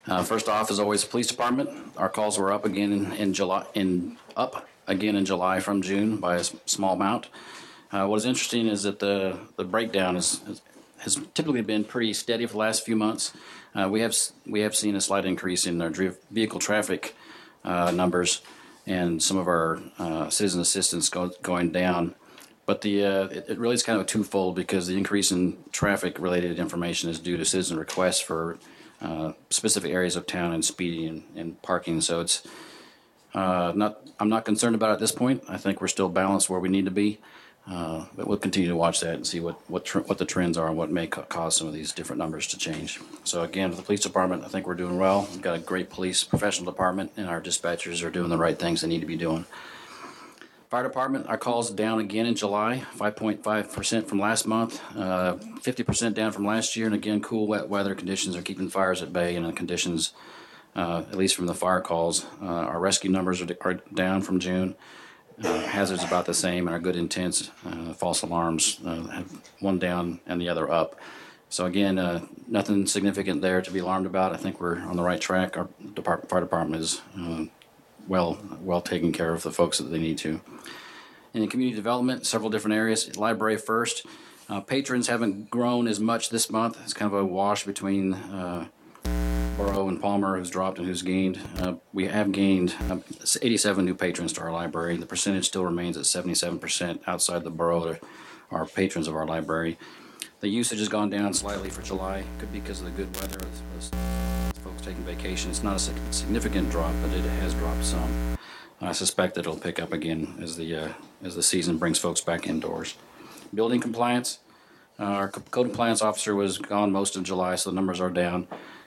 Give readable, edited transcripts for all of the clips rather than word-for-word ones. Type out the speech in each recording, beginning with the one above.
First off, as always, police department. Our calls were up again in July, in July from June by a small amount. What is interesting is that the breakdown has typically been pretty steady for the last few months. We have seen a slight increase in our vehicle traffic numbers, and some of our citizen assistance going down. But it really is kind of a twofold, because the increase in traffic-related information is due to citizen requests for specific areas of town and speeding and parking. So it's I'm not concerned about it at this point. I think we're still balanced where we need to be. But we'll continue to watch that and see what the trends are and what may cause some of these different numbers to change. So again, for the police department, I think we're doing well. We've got a great police professional department, and our dispatchers are doing the right things they need to be doing. Fire department, our calls down again in July, 5.5% from last month, 50% down from last year. And again, cool, wet weather conditions are keeping fires at bay, and the conditions, at least from the fire calls, our rescue numbers are down from June. Hazards about the same, and our good intents, false alarms, have one down and the other up. So again, nothing significant there to be alarmed about. I think we're on the right track. Our fire department is well taking care of the folks that they need to. In the community development, several different areas. Library first. Patrons haven't grown as much this month. It's kind of a wash between Borough and Palmer, who's dropped and who's gained. We have gained 87 new patrons to our library. The percentage still remains at 77% outside the borough are patrons of our library. The usage has gone down slightly for July. Could be because of the good weather, with folks taking vacation. It's not a significant drop, but it has dropped some. I suspect that it'll pick up again as the season brings folks back indoors. Building compliance. Our code compliance officer was gone most of July, so the numbers are down.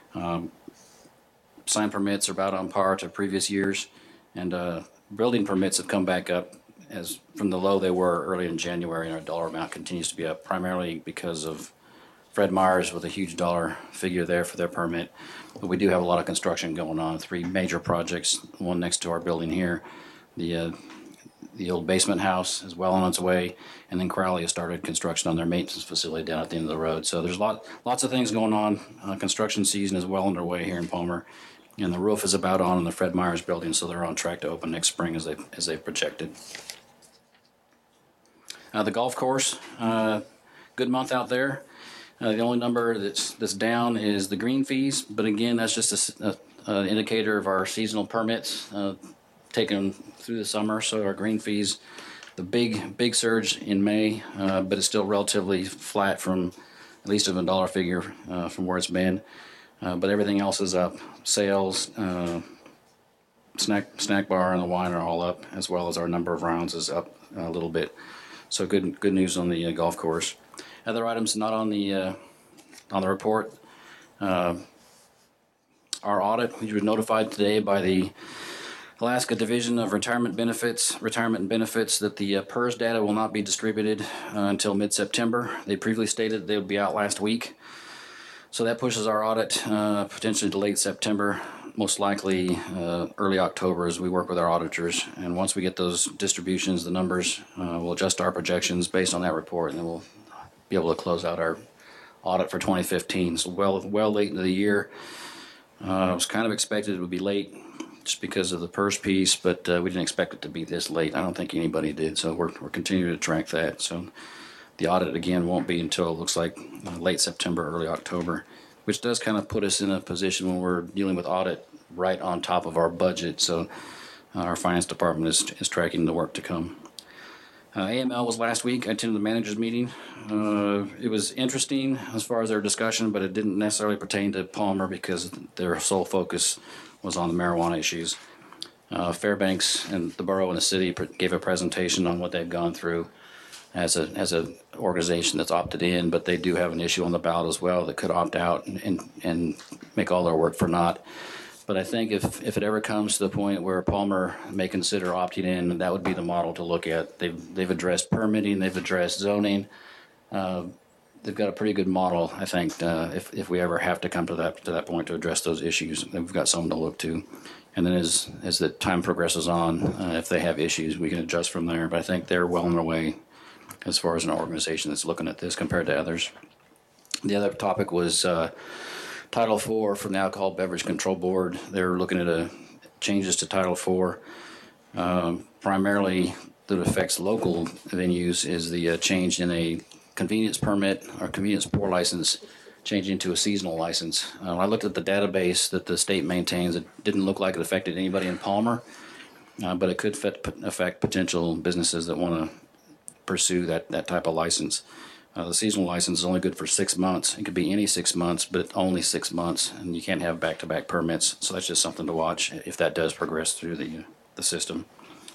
Sign permits are about on par to previous years, and building permits have come back up as from the low they were early in January, and our dollar amount continues to be up, primarily because of Fred Meyers with a huge dollar figure there for their permit. But we do have a lot of construction going on, 3 major projects, one next to our building here. The old basement house is well on its way, and then Crowley has started construction on their maintenance facility down at the end of the road. So there's lots of things going on. Construction season is well underway here in Palmer, and the roof is about on the Fred Meyers building, so they're on track to open next spring as they've projected. The golf course, good month out there. The only number that's down is the green fees, but again, that's just an indicator of our seasonal permits taken through the summer. So our green fees, the big surge in May, but it's still relatively flat from at least of a dollar figure from where it's been. But everything else is up. Sales, snack bar, and the wine are all up, as well as our number of rounds is up a little bit. So good news on the golf course. Other items not on the report. Our audit, we were notified today by the Alaska Division of Retirement and Benefits that the PERS data will not be distributed until mid-September. They previously stated they would be out last week. So that pushes our audit potentially to late September, most likely early October, as we work with our auditors. And once we get those distributions, the numbers, we'll adjust our projections based on that report, and then we'll be able to close out our audit for 2015. So well late into the year. It was kind of expected it would be late just because of the PERS piece, but we didn't expect it to be this late. I don't think anybody did, so we're continuing to track that. So the audit, again, won't be until it looks like late September, early October, which does kind of put us in a position when we're dealing with audit right on top of our budget. So our finance department is tracking the work to come. AML was last week. I attended the managers meeting. It was interesting as far as their discussion, but it didn't necessarily pertain to Palmer because their sole focus was on the marijuana issues. Fairbanks and the borough and the city gave a presentation on what they've gone through as an organization that's opted in, but they do have an issue on the ballot as well that could opt out and make all their work for naught. But I think if it ever comes to the point where Palmer may consider opting in, that would be the model to look at. They've addressed permitting, they've addressed zoning. They've got a pretty good model, I think, if we ever have to come to that point to address those issues. We've got something to look to. And then as the time progresses on, if they have issues, we can adjust from there. But I think they're well on their way as far as an organization that's looking at this compared to others. The other topic was Title IV from the Alcohol Beverage Control Board. They're looking at changes to Title IV. Primarily that affects local venues is the change in a convenience permit or convenience pour license changing to a seasonal license. I looked at the database that the state maintains. It didn't look like it affected anybody in Palmer, but it could affect potential businesses that want to pursue that type of license. The seasonal license is only good for 6 months. It could be any 6 months, but only 6 months, and you can't have back-to-back permits. So that's just something to watch if that does progress through the system.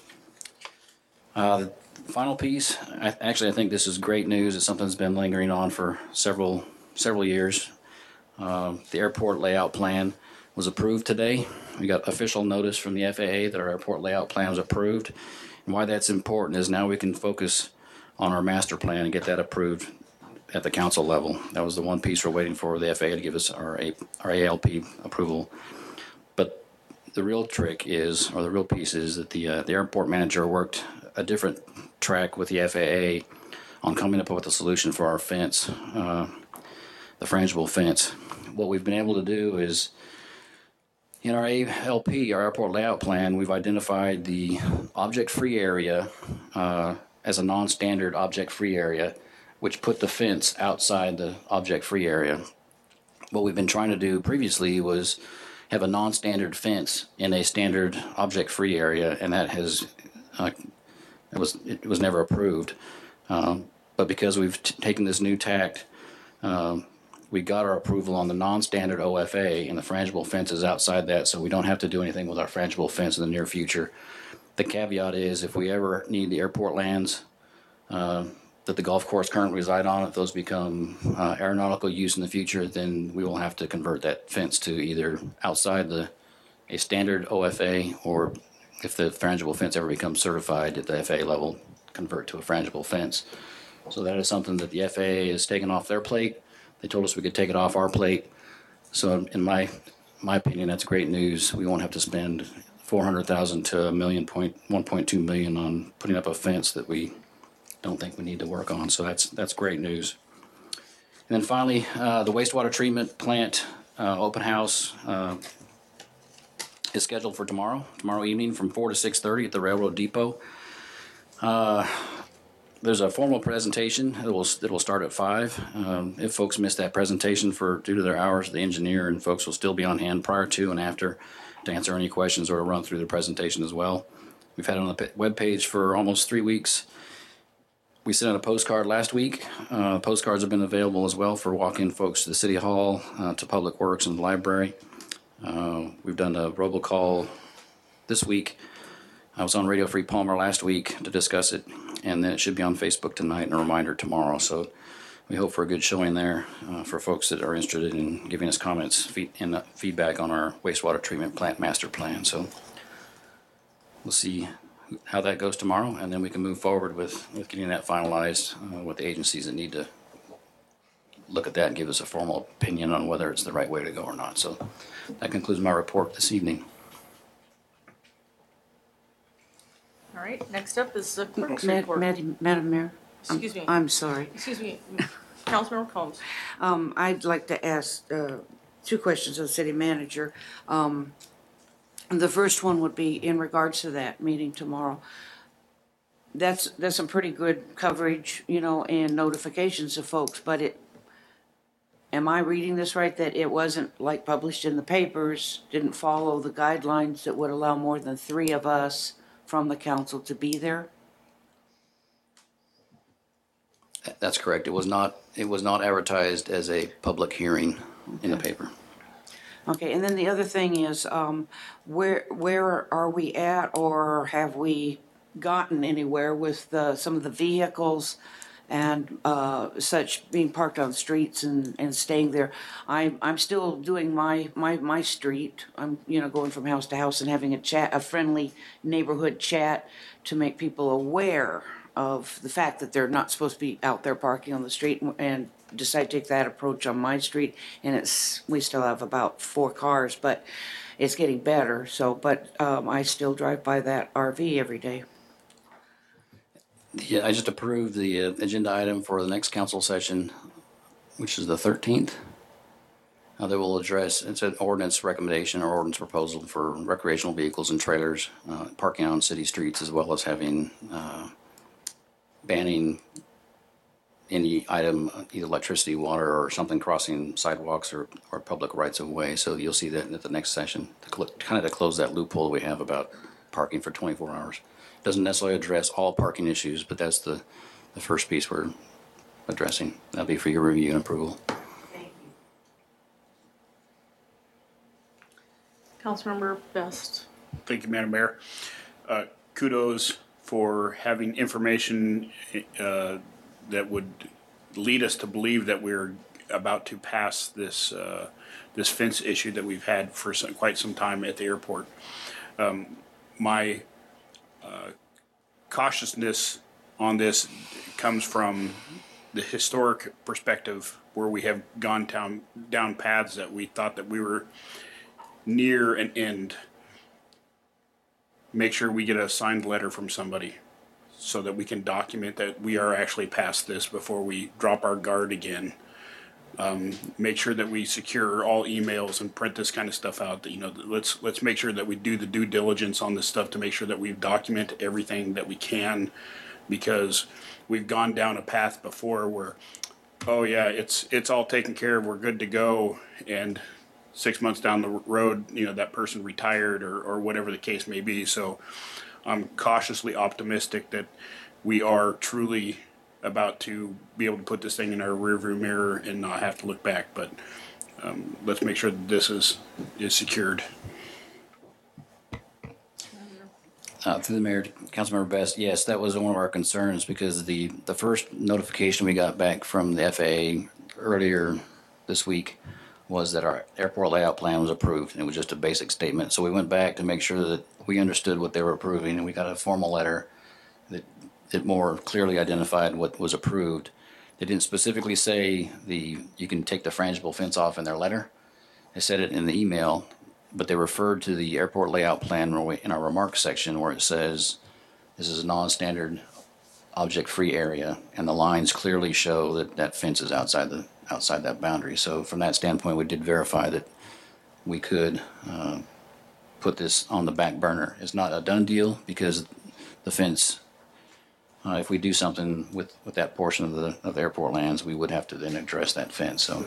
The final piece, I think this is great news. It's something that's been lingering on for several years. The airport layout plan was approved today. We got official notice from the FAA that our airport layout plan was approved. And why that's important is now we can focus on our master plan and get that approved at the council level. That was the one piece we're waiting for the FAA to give us our ALP approval. But the real trick is, or the real piece is that the airport manager worked a different track with the FAA on coming up with a solution for our fence, the frangible fence. What we've been able to do is, in our ALP, our airport layout plan, we've identified the object-free area as a non-standard object-free area, which put the fence outside the object-free area. What we've been trying to do previously was have a non-standard fence in a standard object-free area, and that has it was never approved. But because we've taken this new tact, we got our approval on the non-standard OFA, and the frangible fence is outside that, so we don't have to do anything with our frangible fence in the near future. The caveat is if we ever need the airport lands that the golf course currently reside on, if those become aeronautical use in the future, then we will have to convert that fence to either outside a standard OFA, or if the frangible fence ever becomes certified at the FAA level, convert to a frangible fence. So that is something that the FAA has taken off their plate. They told us we could take it off our plate. So in my opinion, that's great news. We won't have to spend $400,000 to $1.2 million on putting up a fence that we don't think we need to work on. So that's great news. And then finally, the wastewater treatment plant open house is scheduled for tomorrow evening from 4 to 6:30 at the Railroad Depot. There's a formal presentation that will start at 5. If folks miss that presentation due to their hours, the engineer and folks will still be on hand prior to and after to answer any questions or to run through the presentation as well. We've had it on the webpage for almost 3 weeks. We sent out a postcard last week. Postcards have been available as well for walk-in folks to the City Hall, to Public Works and the library. We've done a robocall this week. I was on Radio Free Palmer last week to discuss it, and then it should be on Facebook tonight and a reminder tomorrow. So we hope for a good showing there for folks that are interested in giving us comments and feedback on our wastewater treatment plant master plan. So we'll see how that goes tomorrow, and then we can move forward with getting that finalized with the agencies that need to look at that and give us a formal opinion on whether it's the right way to go or not. So that concludes my report this evening. All right, next up is the clerk's report. Madam Mayor. Excuse me. I'm sorry. Excuse me, Councilmember Combs. I'd like to ask 2 questions of the city manager. The first one would be in regards to that meeting tomorrow. That's some pretty good coverage, and notifications to folks, but am I reading this right, that it wasn't like published in the papers, didn't follow the guidelines that would allow more than 3 of us from the council to be there? That's correct. It was not advertised as a public hearing in the paper. Okay, and then the other thing is, where are we at, or have we gotten anywhere with some of the vehicles and such being parked on the streets and staying there? I'm still doing my street. I'm going from house to house and having a friendly neighborhood chat to make people aware of the fact that they're not supposed to be out there parking on the street, and decide to take that approach on my street. And we still have about 4 cars, but it's getting better. So, but I still drive by that RV every day. Yeah, I just approved the agenda item for the next council session, which is the 13th. that will address, it's an ordinance recommendation or ordinance proposal for recreational vehicles and trailers parking on city streets, as well as having banning any item, either electricity, water, or something crossing sidewalks or public rights of way. So you'll see that at the next session, kind of to close that loophole we have about parking for 24 hours. Doesn't necessarily address all parking issues, but that's the first piece we're addressing. That'll be for your review and approval. Councilmember Best. Thank you, Madam Mayor. Kudos for having information that would lead us to believe that we're about to pass this this fence issue that we've had for quite some time at the airport. My cautiousness on this comes from the historic perspective, where we have gone down paths that we thought that we were near an end. Make sure we get a signed letter from somebody so that we can document that we are actually past this before we drop our guard again. Make sure that we secure all emails and print this kind of stuff out. Let's make sure that we do the due diligence on this stuff to make sure that we document everything that we can, because we've gone down a path before where, oh yeah, it's all taken care of, we're good to go, and 6 months down the road, that person retired or whatever the case may be. So I'm cautiously optimistic that we are truly about to be able to put this thing in our rearview mirror and not have to look back. But let's make sure that this is secured. Through the mayor, Councilmember Best, yes, that was one of our concerns, because the first notification we got back from the FAA earlier this week was that our airport layout plan was approved, and it was just a basic statement. So we went back to make sure that we understood what they were approving, and we got a formal letter that more clearly identified what was approved. They didn't specifically say you can take the frangible fence off in their letter. They said it in the email, but they referred to the airport layout plan in our remarks section, where it says this is a non-standard object-free area, and the lines clearly show that that fence is outside that boundary. So from that standpoint, we did verify that we could put this on the back burner. It's not a done deal, because the fence, if we do something with that portion of the airport lands, we would have to then address that fence. So.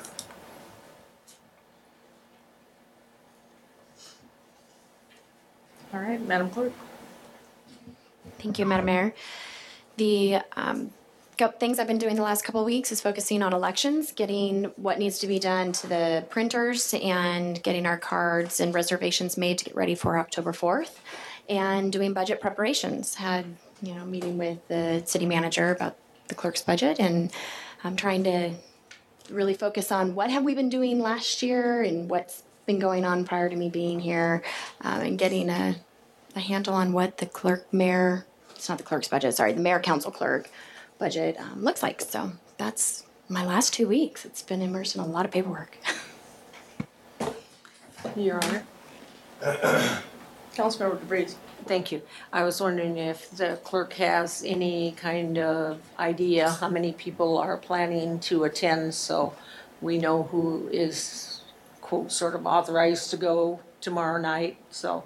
All right, Madam Clerk. Thank you, Madam Mayor. The things I've been doing the last couple of weeks is focusing on elections, getting what needs to be done to the printers, and getting our cards and reservations made to get ready for October 4th, and doing budget preparations. Had a meeting with the city manager about the clerk's budget, and I'm trying to really focus on what have we been doing last year and what's been going on prior to me being here, and getting a handle on what the the mayor council clerk budget looks like. So that's my last 2 weeks. It's been immersed in a lot of paperwork. Your Honor. Councilmember DeVries. Thank you. I was wondering if the clerk has any kind of idea how many people are planning to attend, so we know who is, quote, sort of authorized to go tomorrow night. So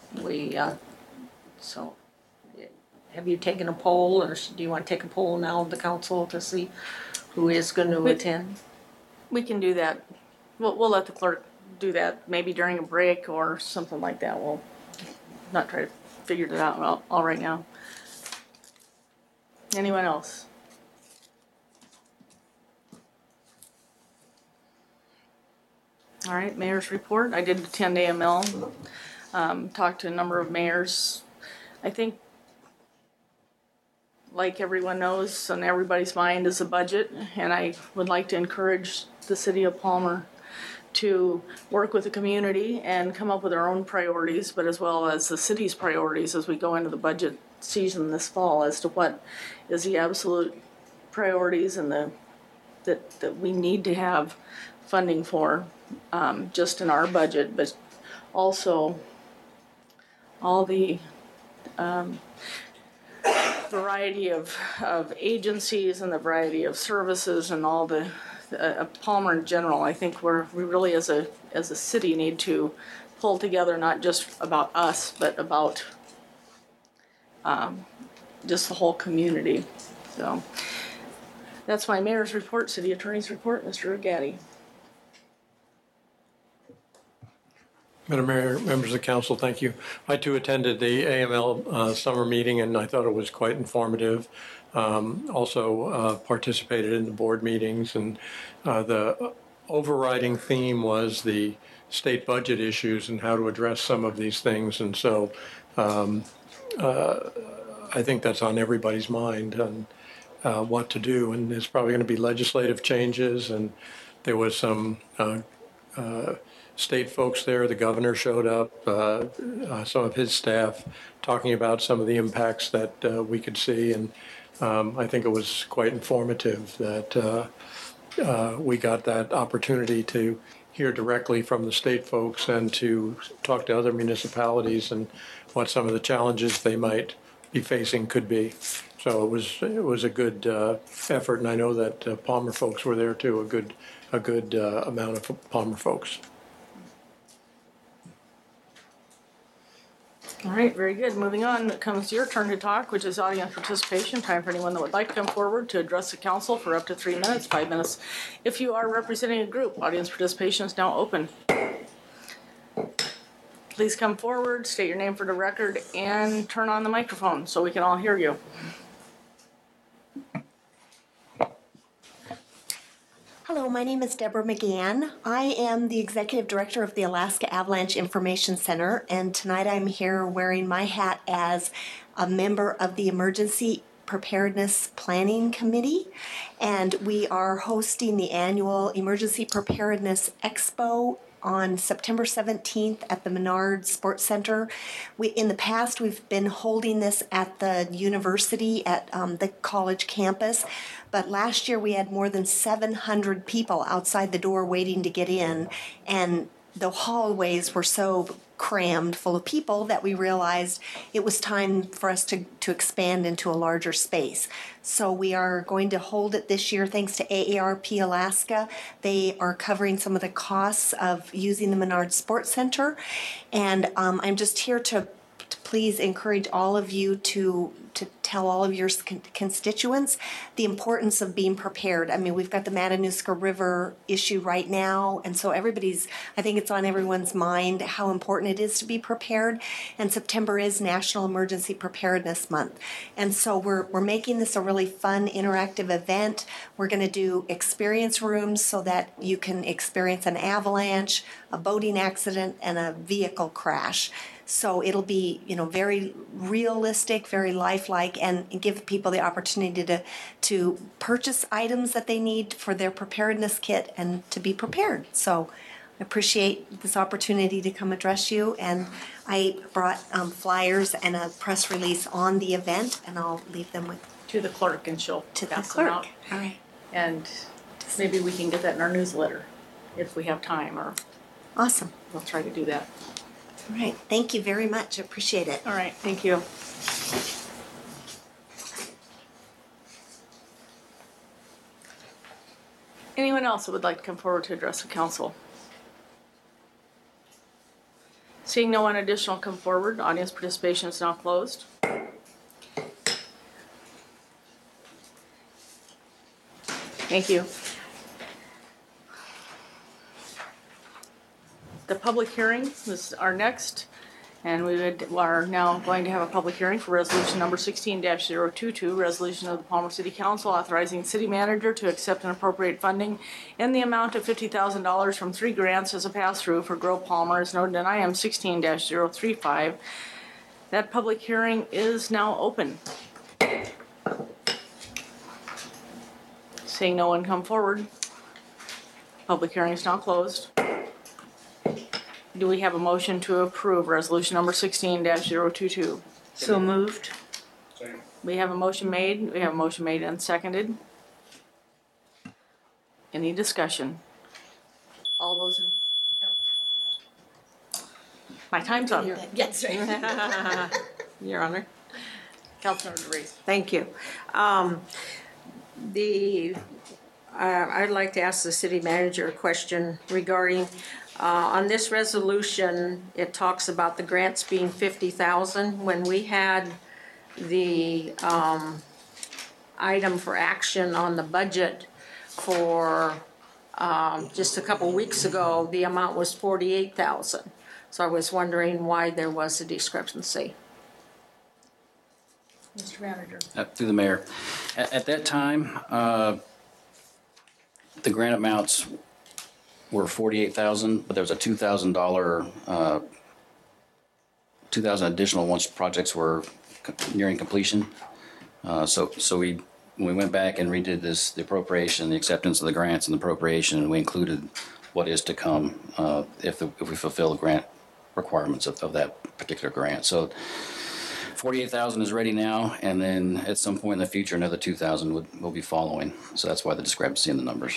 have you taken a poll, or do you want to take a poll now of the council to see who is going to attend? We can do that. We'll let the clerk do that, maybe during a break or something like that. We'll not try to figure it out all right now. Anyone else? All right, mayor's report. I did attend AML, talked to a number of mayors. I think, like everyone knows, on everybody's mind is a budget, and I would like to encourage the city of Palmer to work with the community and come up with our own priorities, but as well as the city's priorities as we go into the budget season this fall, as to what is the absolute priorities and that we need to have funding for, just in our budget, but also all the variety of agencies and the variety of services and all the Palmer in general. I think we really as a city need to pull together, not just about us, but about just the whole community. So that's my mayor's report. City attorney's report, Mr. Gaddy. Madam Mayor, members of the council, thank you. I too attended the AML summer meeting, and I thought it was quite informative. Also participated in the board meetings, and the overriding theme was the state budget issues and how to address some of these things. And so I think that's on everybody's mind on what to do. And there's probably going to be legislative changes, and there was some state folks there. The governor showed up, some of his staff, talking about some of the impacts that we could see. And I think it was quite informative that we got that opportunity to hear directly from the state folks and to talk to other municipalities and what some of the challenges they might be facing could be. So it was a good effort, and I know that Palmer folks were there too, a good amount of Palmer folks. All right, very good. Moving on, it comes your turn to talk, which is audience participation. Time for anyone that would like to come forward to address the council for up to 3 minutes, 5 minutes. If you are representing a group, audience participation is now open. Please come forward, state your name for the record, and turn on the microphone so we can all hear you. Hello, my name is Deborah McGann. I am the Executive Director of the Alaska Avalanche Information Center, and tonight I'm here wearing my hat as a member of the Emergency Preparedness Planning Committee, and we are hosting the annual Emergency Preparedness Expo on September 17th at the Menard Sports Center. In the past, we've been holding this at the university at the college campus, but last year we had more than 700 people outside the door waiting to get in, and the hallways were so crammed full of people that we realized it was time for us to expand into a larger space. So we are going to hold it this year thanks to AARP Alaska. They are covering some of the costs of using the Menard Sports Center. And I'm just here to please encourage all of you to tell all of your constituents the importance of being prepared. I mean, we've got the Matanuska River issue right now, and so I think it's on everyone's mind how important it is to be prepared. And September is National Emergency Preparedness Month. And so we're making this a really fun, interactive event. We're going to do experience rooms so that you can experience an avalanche, a boating accident, and a vehicle crash. So it'll be, very realistic, very lifelike, and give people the opportunity to purchase items that they need for their preparedness kit and to be prepared. So I appreciate this opportunity to come address you, and I brought flyers and a press release on the event, and I'll leave them with To the clerk, and she'll to the pass them clerk. out. All right. And maybe we can get that in our newsletter if we have time, or Awesome. we'll try to do that. All right. Thank you very much. I appreciate it. All right, thank you. Anyone else that would like to come forward to address the council? Seeing no one additional come forward, audience participation is now closed. Thank you. The public hearing is our next, and we are now going to have a public hearing for resolution number 16-022, resolution of the Palmer City Council authorizing city manager to accept and appropriate funding in the amount of $50,000 from 3 grants as a pass-through for Grow Palmer, as noted in IM 16-035. That public hearing is now open. Seeing no one come forward, public hearing is now closed. Do we have a motion to approve resolution number 16-022? So moved. We have a motion made and seconded. Any discussion? All those in... My time's up. Yes. Your Honor. Councilmember DeVries. Thank you. The I'd like to ask the city manager a question regarding, on this resolution, it talks about the grants being 50,000. When we had the item for action on the budget for just a couple weeks ago, the amount was 48,000. So I was wondering why there was a discrepancy. Mr. Manager. Through the mayor. At that time, the grant amounts were 48,000, but there was a $2,000, 2,000 additional once projects were nearing completion. So when we went back and redid the appropriation, the acceptance of the grants and the appropriation, we included what is to come if we fulfill the grant requirements of that particular grant. So 48,000 is ready now, and then at some point in the future, another 2,000 will be following. So that's why the discrepancy in the numbers.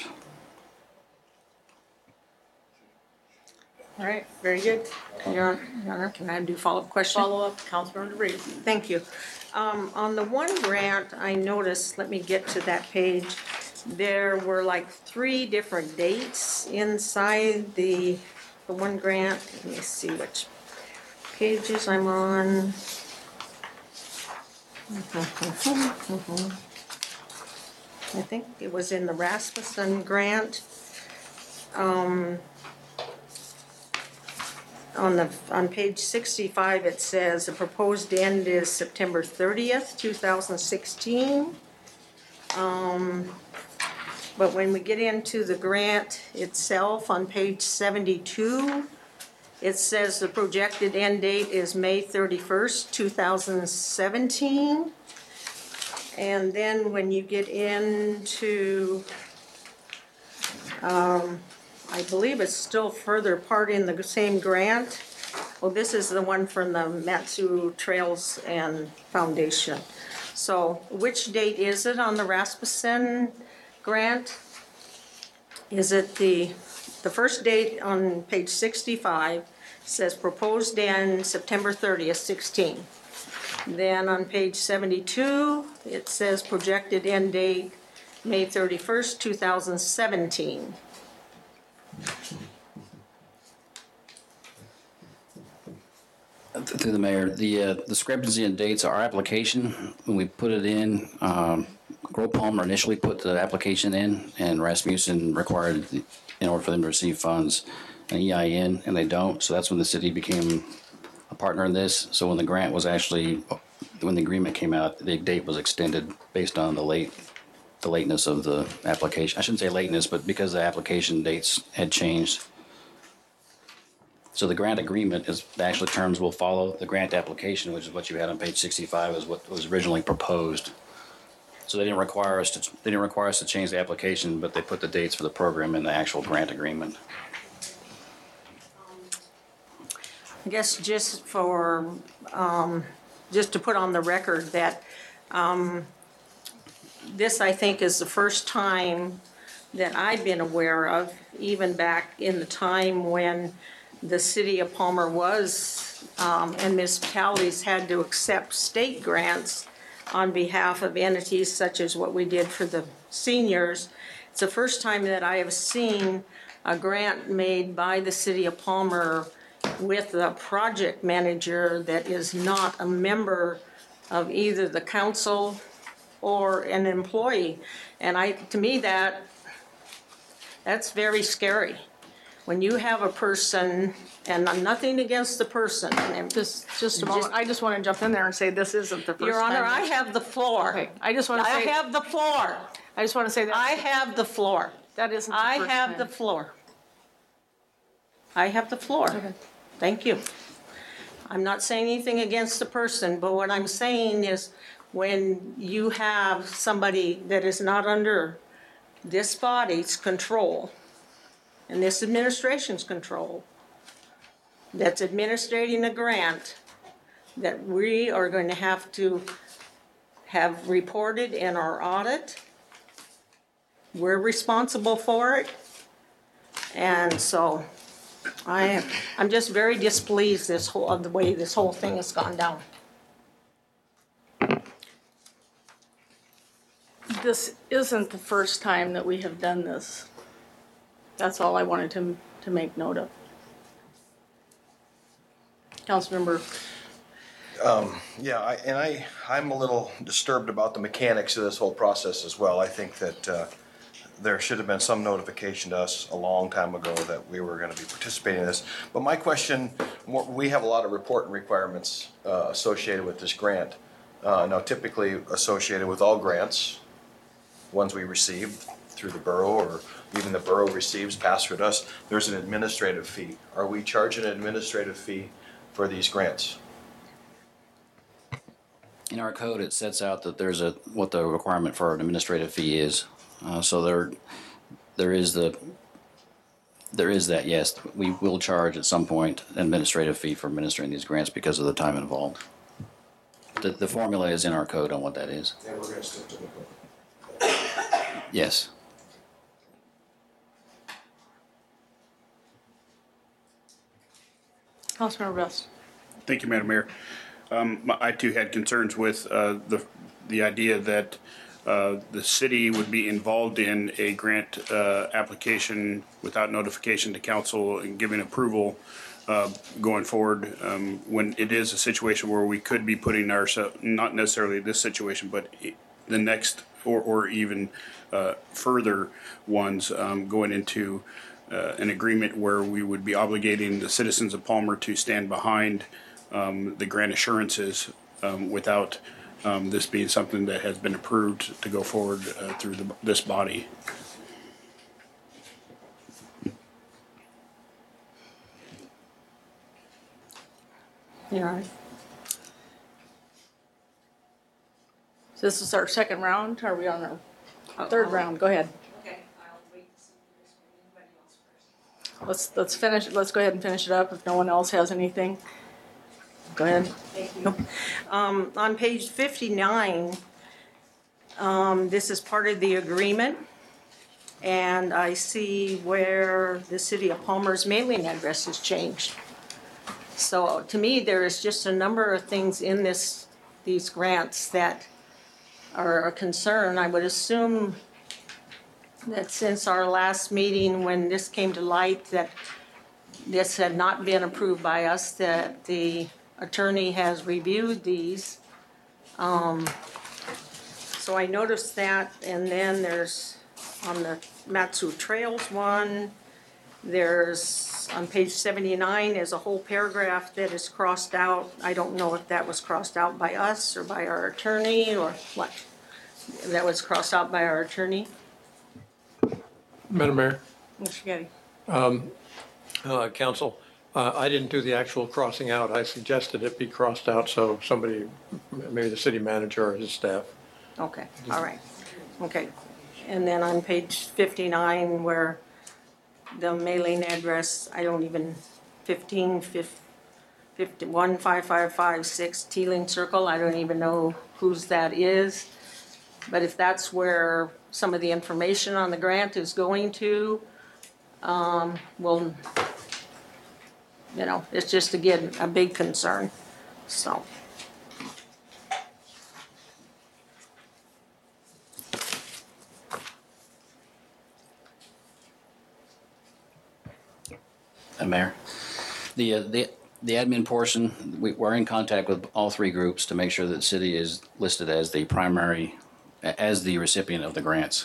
All right, very good. Your Honor, can I do follow-up question? Follow-up, Councilmember DeVries. Thank you. On the one grant, I noticed, let me get to that page, there were like 3 different dates inside the one grant. Let me see which pages I'm on. I think it was in the Rasmussen grant. On page 65, it says the proposed end is September 30th, 2016. But when we get into the grant itself, on page 72, it says the projected end date is May 31st, 2017. And then when you get into, I believe it's still further apart in the same grant. Well, this is the one from the Matsu Trails and Foundation. So which date is it on the Rasmussen grant? Is it the first date on page 65 says proposed end September 30th, 16. Then on page 72, it says projected end date May 31st, 2017. Through the mayor, the discrepancy in dates, our application, when we put it in, Grove Palmer initially put the application in, and Rasmussen required, in order for them to receive funds, an EIN, and they don't. So that's when the city became a partner in this. So when the grant was actually, when the agreement came out, the date was extended based on the lateness of the application. I shouldn't say lateness, but because the application dates had changed. So the grant agreement is the actual terms will follow. The grant application, which is what you had on page 65, is what was originally proposed. So they didn't require us to change the application, but they put the dates for the program in the actual grant agreement. I guess just for, just to put on the record that this, I think, is the first time that I've been aware of, even back in the time when the city of Palmer was, and municipalities had to accept state grants on behalf of entities such as what we did for the seniors. It's the first time that I have seen a grant made by the city of Palmer with a project manager that is not a member of either the council or an employee. And to me, that's very scary. When you have a person, and I'm nothing against the person. And Just a moment. I just want to jump in there and say this isn't the first time. Your Honor, I have the floor. Okay, I just want to say. I have the floor. I just want to say that. I have the floor. That isn't the first I time. have the floor. I have the floor. Okay. Thank you. I'm not saying anything against the person, but what I'm saying is when you have somebody that is not under this body's control and this administration's control, that's administrating a grant that we are going to have reported in our audit. We're responsible for it. And so I'm just very displeased of the way this whole thing has gone down. this isn't the first time that we have done this. That's all I wanted to make note of. Councilmember, Yeah, I'm a little disturbed about the mechanics of this whole process as well. I think that there should have been some notification to us a long time ago that we were going to be participating in this. But my question, we have a lot of reporting requirements associated with this grant. Now, typically associated with all grants, ones we receive through the borough or even the borough receives pass through to us, there's an administrative fee. Are we charging an administrative fee for these grants? In our code, it sets out that there's what the requirement for an administrative fee is. So there is that, yes, we will charge at some point an administrative fee for administering these grants because of the time involved. The formula is in our code on what that is. And we're going to stick to the code. Yes. Councilmember Best. Thank you, Madam Mayor. I too had concerns with the idea that the city would be involved in a grant application without notification to council and giving approval going forward, when it is a situation where we could be putting ourselves, not necessarily this situation, but the next or even further ones going into an agreement where we would be obligating the citizens of Palmer to stand behind the grant assurances without this being something that has been approved to go forward through this body. You're right. So this is our second round. Are we on our third round? Go ahead. Okay, I'll wait and see if there's anybody else first. Let's finish. Let's go ahead and finish it up. If no one else has anything, go ahead. Thank you. On page 59, this is part of the agreement, and I see where the city of Palmer's mailing address has changed. So to me, there is just a number of things in these grants that are a concern. I would assume that since our last meeting, when this came to light, that this had not been approved by us, that the attorney has reviewed these. So I noticed that, and then there's on the Matsu Trails one, there's on page 79 is a whole paragraph that is crossed out. I don't know if that was crossed out by us or by our attorney or what. That was crossed out by our attorney. Madam Mayor, Mr. Getty. Council, I didn't do the actual crossing out. I suggested it be crossed out so somebody, maybe the city manager or his staff. Okay, all right, okay. And then on page 59 where the mailing address, I don't even, 15556 Teeling Circle, I don't even know whose that is. But if that's where some of the information on the grant is going to, well, you know, it's just again a big concern, so. Mayor, the admin portion, we're in contact with all three groups to make sure that the city is listed as the primary, as the recipient of the grants.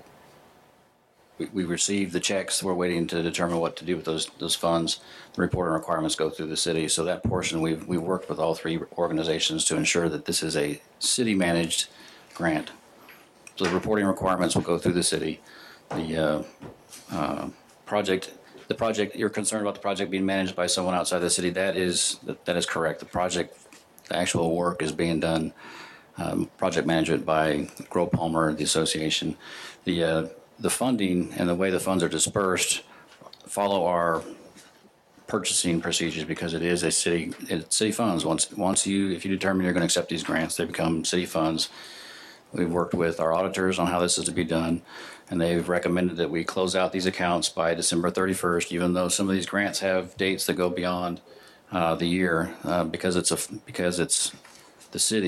We received the checks. We're waiting to determine what to do with those funds. The reporting requirements go through the city. So that portion, we've worked with all three organizations to ensure that this is a city-managed grant. So the reporting requirements will go through the city. The project, you're concerned about the project being managed by someone outside the city. That is correct. The actual work is being done, project management by Grow Palmer, the association. The funding and the way the funds are dispersed follow our purchasing procedures because it's city funds. If you determine you're going to accept these grants, they become city funds. We've worked with our auditors on how this is to be done, and they've recommended that we close out these accounts by December 31st, even though some of these grants have dates that go beyond the year, because it's the city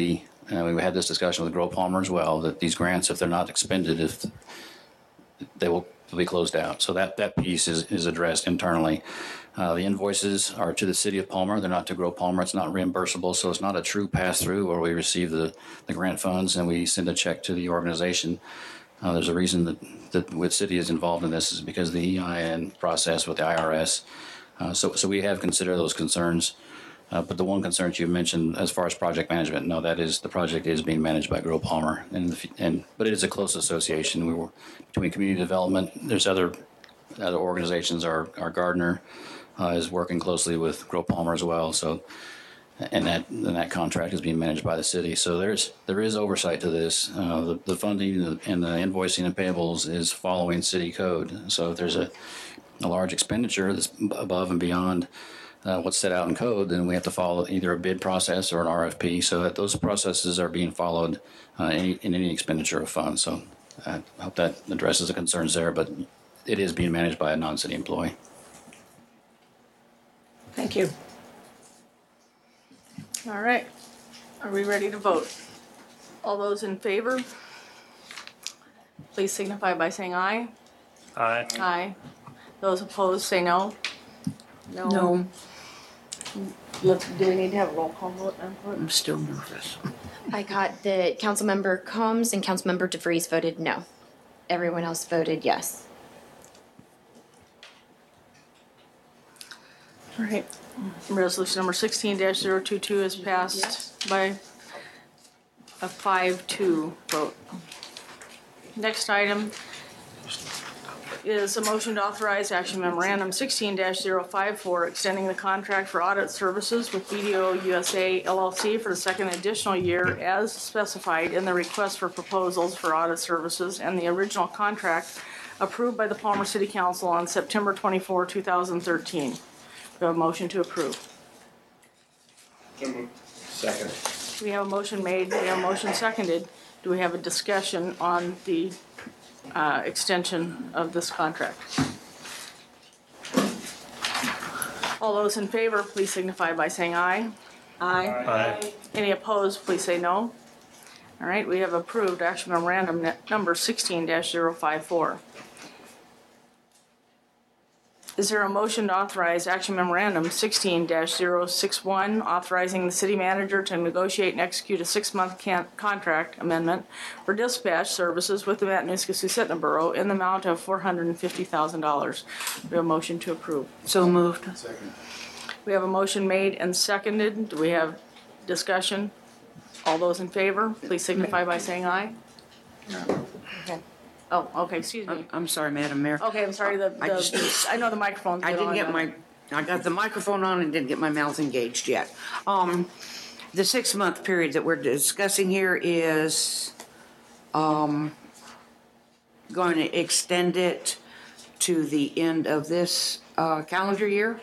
we had this discussion with Grow Palmer as well, that these grants, if they're not expended, if they will be closed out. So that piece is addressed internally. The invoices are to the city of Palmer. They're not to Grow Palmer. It's not reimbursable. So it's not a true pass-through where we receive the grant funds and we send a check to the organization. There's a reason that the city is involved in this is because of the EIN process with the IRS. So we have considered those concerns. But the one concern you mentioned as far as project management, no, the project is being managed by Grow Palmer. But it is a close association. We were between community development. There's other organizations. Our gardener is working closely with Grow Palmer as well. So, and that contract is being managed by the city. So there is oversight to this. The funding and the invoicing and payables is following city code. So if there's a large expenditure that's above and beyond what's set out in code, then we have to follow either a bid process or an RFP. So that those processes are being followed in any expenditure of funds. So I hope that addresses the concerns there. But it is being managed by a non-city employee. Thank you. All right. Are we ready to vote? All those in favor, please signify by saying aye. Aye. Aye. Those opposed, say no. No, Do we need to have a roll call vote then? I'm still nervous. I got that Councilmember Combs and Councilmember DeVries voted no. Everyone else voted yes. All right. Resolution number 16-022 is passed by a 5-2 vote. Next item is a motion to authorize action memorandum 16-054, extending the contract for audit services with BDO USA LLC for the second additional year as specified in the request for proposals for audit services and the original contract approved by the Palmer City Council on September 24, 2013. We have a motion to approve. Second. We have a motion made, we have a motion seconded. Do we have a discussion on the extension of this contract? All those in favor, please signify by saying aye. Aye. Aye. Any opposed, please say no. All right, we have approved action memorandum number 16-054. Is there a motion to authorize action memorandum 16-061, authorizing the city manager to negotiate and execute a 6-month contract amendment for dispatch services with the Matanuska-Susitna Borough in the amount of $450,000? We have a motion to approve. So moved. Second. We have a motion made and seconded. Do we have discussion? All those in favor, please signify by saying aye. Okay. Oh, okay, excuse me. I'm sorry, Madam Mayor. Okay, I'm sorry, I know the microphone's I been didn't on. get I got the microphone on and didn't get my mouth engaged yet. The 6-month period that we're discussing here is, going to extend it to the end of this, calendar year?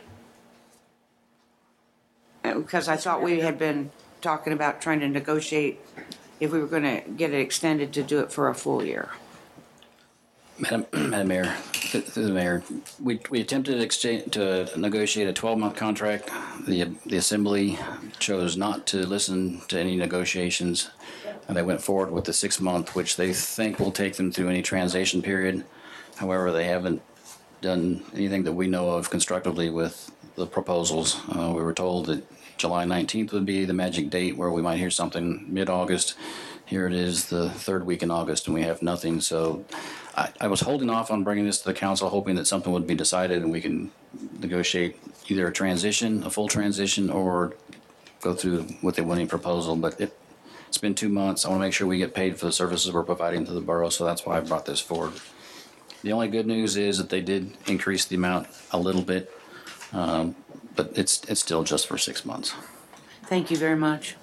Because I thought we had been talking about trying to negotiate if we were gonna get it extended to do it for a full year. Madam Mayor, through the mayor, we attempted to negotiate a 12-month contract. The assembly chose not to listen to any negotiations, and they went forward with the 6-month, which they think will take them through any transition period. However, they haven't done anything that we know of constructively with the proposals. We were told that July 19th would be the magic date where we might hear something mid-August. Here it is, the third week in August, and we have nothing. So I was holding off on bringing this to the council, hoping that something would be decided and we can negotiate either a transition, a full transition, or go through with a winning proposal. But it's been 2 months. I want to make sure we get paid for the services we're providing to the borough, so that's why I brought this forward. The only good news is that they did increase the amount a little bit, but it's still just for 6 months. Thank you very much.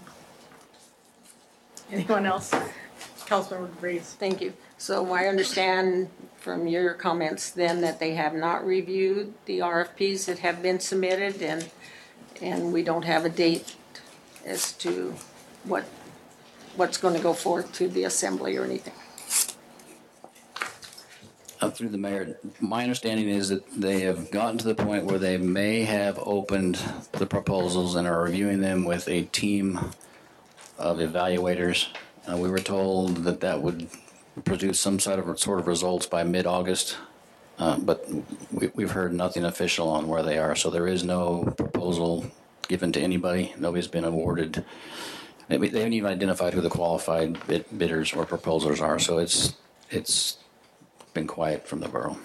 Anyone else? Councilmember DeVries. Thank you. So I understand from your comments then that they have not reviewed the RFPs that have been submitted and we don't have a date as to what's going to go forth to the assembly or anything. Through the mayor, my understanding is that they have gotten to the point where they may have opened the proposals and are reviewing them with a team of evaluators. We were told that that would produce some sort of results by mid-August, but we've heard nothing official on where they are. So there is no proposal given to anybody. Nobody's been awarded. They haven't even identified who the qualified bidders or proposers are. So it's been quiet from the borough.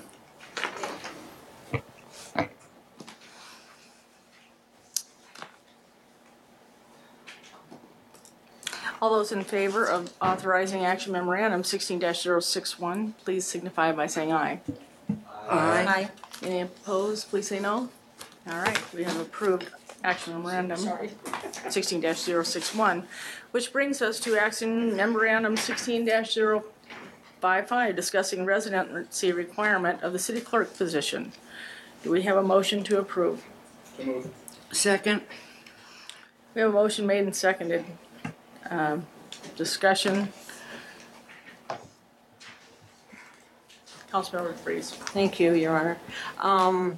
All those in favor of authorizing action memorandum 16-061, please signify by saying aye. Aye. Any opposed, please say no. All right, we have approved action memorandum 16-061, which brings us to action memorandum 16-055, discussing residency requirement of the city clerk position. Do we have a motion to approve? Second. We have a motion made and seconded. Discussion. Councilmember Freeze. Thank you, Your Honor.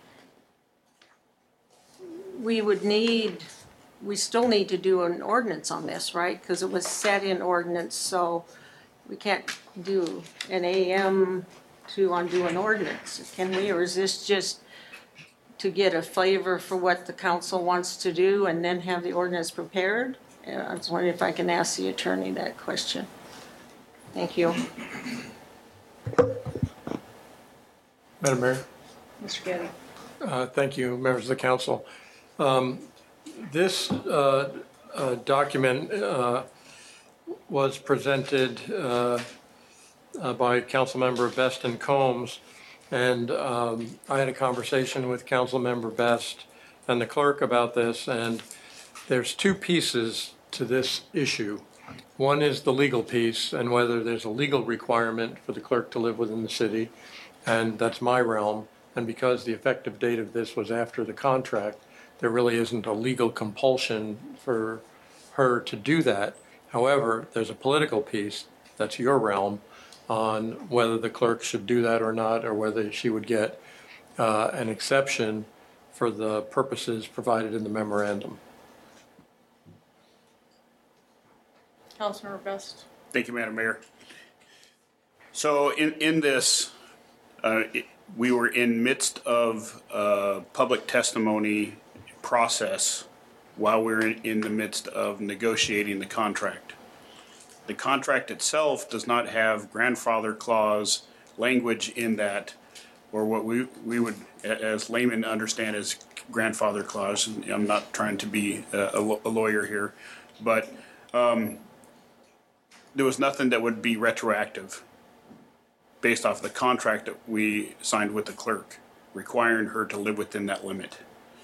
We still need to do an ordinance on this, right? Because it was set in ordinance, so we can't do an AM to undo an ordinance, can we? Or is this just to get a flavor for what the council wants to do and then have the ordinance prepared? I was wondering if I can ask the attorney that question. Thank you. Madam Mayor? Mr. Getty. Thank you, members of the council. This document was presented by Councilmember Best and Combs, and I had a conversation with Councilmember Best and the clerk about this, and there's two pieces to this issue. One is the legal piece and whether there's a legal requirement for the clerk to live within the city, and that's my realm. And because the effective date of this was after the contract, there really isn't a legal compulsion for her to do that. However, there's a political piece, that's your realm, on whether the clerk should do that or not, or whether she would get an exception for the purposes provided in the memorandum. Councilmember Best. Thank you, Madam Mayor. So in this, we were in midst of public testimony process while we were in the midst of negotiating the contract. The contract itself does not have grandfather clause language in that, or what we would, as laymen, understand as grandfather clause. I'm not trying to be a lawyer here, but there was nothing that would be retroactive based off the contract that we signed with the clerk, requiring her to live within that limit.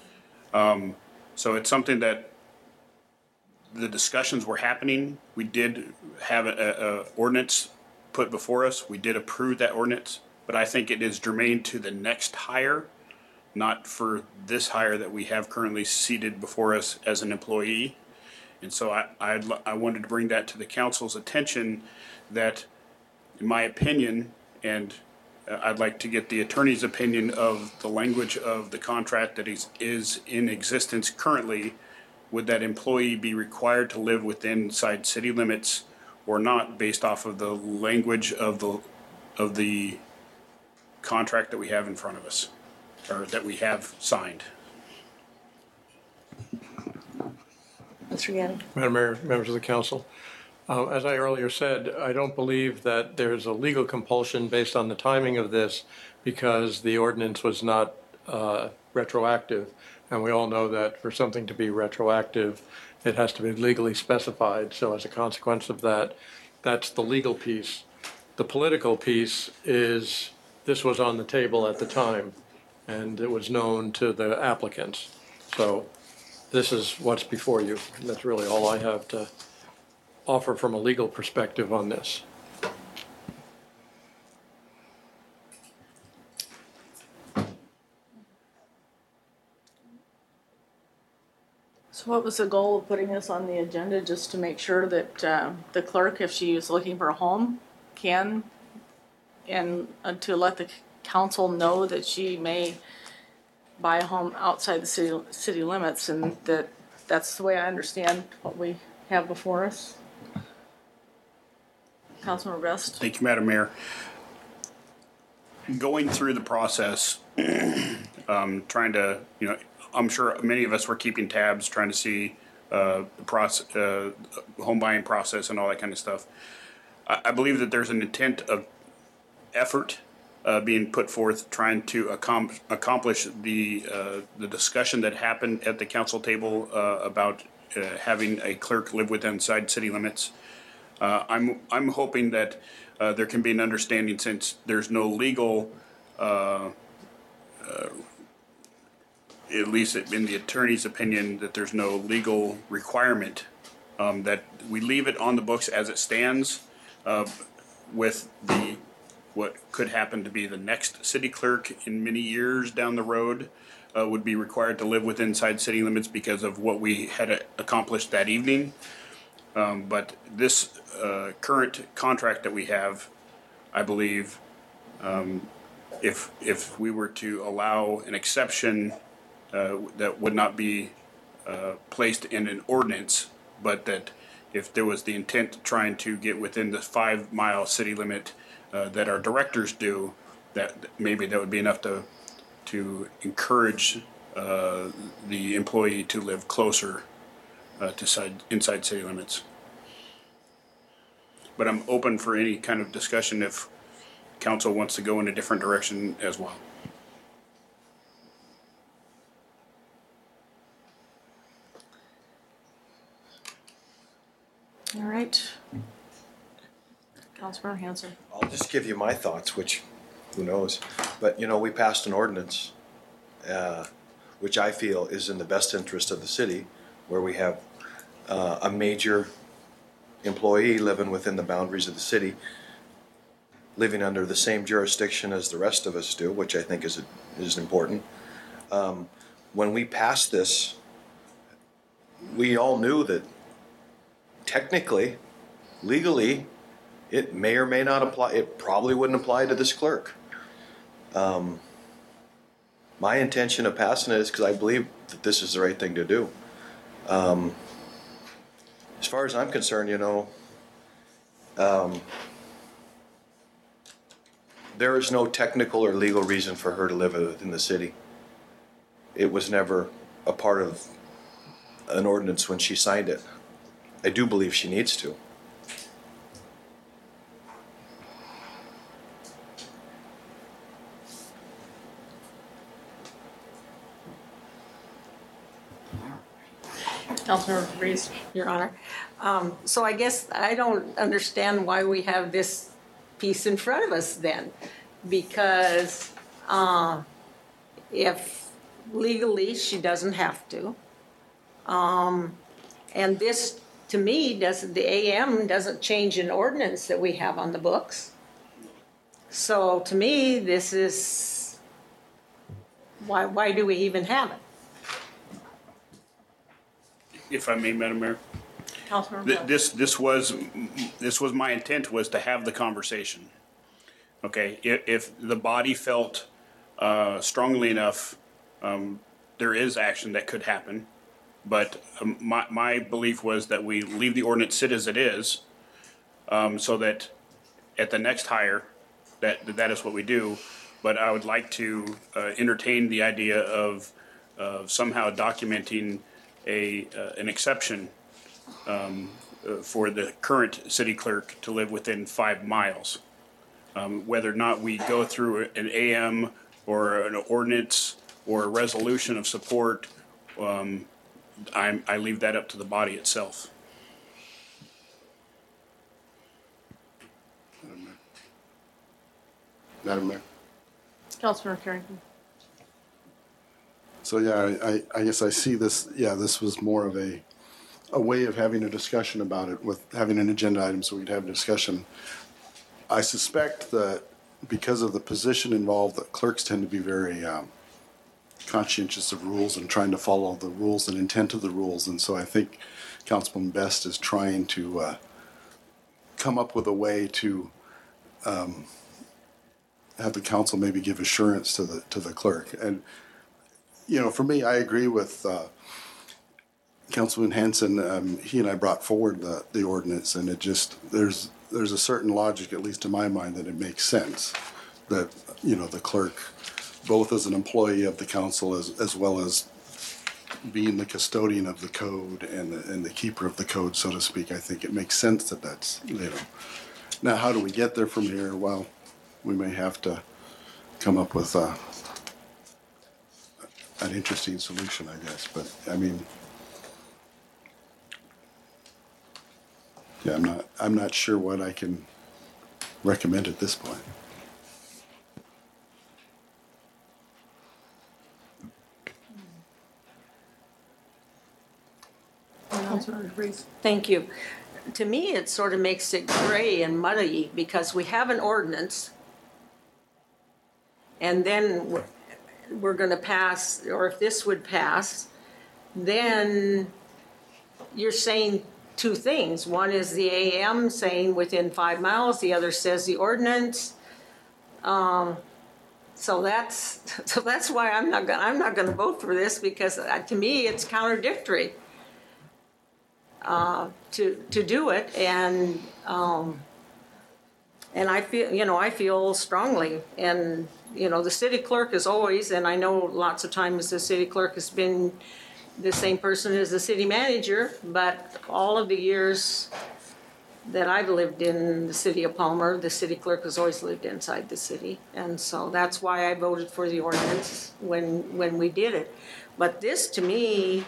So it's something that the discussions were happening. We did have a ordinance put before us. We did approve that ordinance, but I think it is germane to the next hire, not for this hire that we have currently seated before us as an employee. And so I wanted to bring that to the council's attention that, in my opinion, and I'd like to get the attorney's opinion of the language of the contract that is in existence currently. Would that employee be required to live inside city limits or not, based off of the language of the contract that we have in front of us, or that we have signed? Mr. Getty. Madam Mayor, members of the council, as I earlier said, I don't believe that there's a legal compulsion based on the timing of this because the ordinance was not retroactive. And we all know that for something to be retroactive, it has to be legally specified. So as a consequence of that, that's the legal piece. The political piece is this was on the table at the time, and it was known to the applicants. So this is what's before you. That's really all I have to offer from a legal perspective on this. So what was the goal of putting this on the agenda? Just to make sure that the clerk, if she is looking for a home, can, and to let the council know that she may buy a home outside the city limits, and that's the way I understand what we have before us. Councilmember Best? Thank you, Madam Mayor. Going through the process, trying to, I'm sure many of us were keeping tabs, trying to see the process, home buying process and all that kind of stuff. I believe that there's an intent of effort being put forth, trying to accomplish the discussion that happened at the council table about having a clerk live within inside city limits. I'm hoping that there can be an understanding, since there's no legal, at least in the attorney's opinion, that there's no legal requirement, that we leave it on the books as it stands, with what could happen to be the next city clerk in many years down the road would be required to live within inside city limits because of what we had accomplished that evening. But this current contract that we have, I believe, if we were to allow an exception that would not be placed in an ordinance, but that if there was the intent trying to get within the 5-mile city limit that our directors do, that maybe that would be enough to encourage the employee to live closer to inside city limits. But I'm open for any kind of discussion if council wants to go in a different direction as well. All right. Councilmember Hanson. I'll just give you my thoughts, which, who knows? But, we passed an ordinance, which I feel is in the best interest of the city, where we have a major employee living within the boundaries of the city, living under the same jurisdiction as the rest of us do, which I think is important. When we passed this, we all knew that technically, legally, it may or may not apply. It probably wouldn't apply to this clerk. My intention of passing it is because I believe that this is the right thing to do. As far as I'm concerned, there is no technical or legal reason for her to live within the city. It was never a part of an ordinance when she signed it. I do believe she needs to. Councilmember Reese. Your Honor. So I guess I don't understand why we have this piece in front of us then. Because if legally she doesn't have to, and this, to me, the AM doesn't change an ordinance that we have on the books. So to me, this is, why do we even have it? If I may, Madam Mayor. Councilmember Best. This was my intent, was to have the conversation. Okay, if the body felt strongly enough, there is action that could happen. But my belief was that we leave the ordinance sit as it is, so that at the next hire, that is what we do. But I would like to entertain the idea of somehow documenting an exception for the current city clerk to live within 5 miles. Whether or not we go through an AM or an ordinance or a resolution of support, I leave that up to the body itself. Madam Mayor. Councilmember Carrington. So yeah, I guess I see this. Yeah, this was more of a way of having a discussion about it, with having an agenda item so we could have a discussion. I suspect that because of the position involved, that clerks tend to be very conscientious of rules and trying to follow the rules and intent of the rules. And so I think Councilman Best is trying to come up with a way to have the council maybe give assurance to the clerk. And for me, I agree with Councilman Hanson, he and I brought forward the ordinance, and it just, there's a certain logic, at least in my mind, that it makes sense that, you know, the clerk, both as an employee of the council as well as being the custodian of the code and the keeper of the code, so to speak, I think it makes sense that that's, you know. Now, how do we get there from here? Well, we may have to come up with an interesting solution, I guess. But I mean, yeah, I'm not sure what I can recommend at this point. Thank you. To me, it sort of makes it gray and muddy because we have an ordinance and then we're going to pass, or if this would pass, then you're saying two things. One is the AM saying within 5 miles, the other says the ordinance. So that's why I'm not going to vote for this, because to me it's contradictory to do it, and I feel strongly, and the city clerk is always, and I know lots of times the city clerk has been the same person as the city manager, but all of the years that I've lived in the city of Palmer, the city clerk has always lived inside the city. And so that's why I voted for the ordinance when we did it. But this, to me,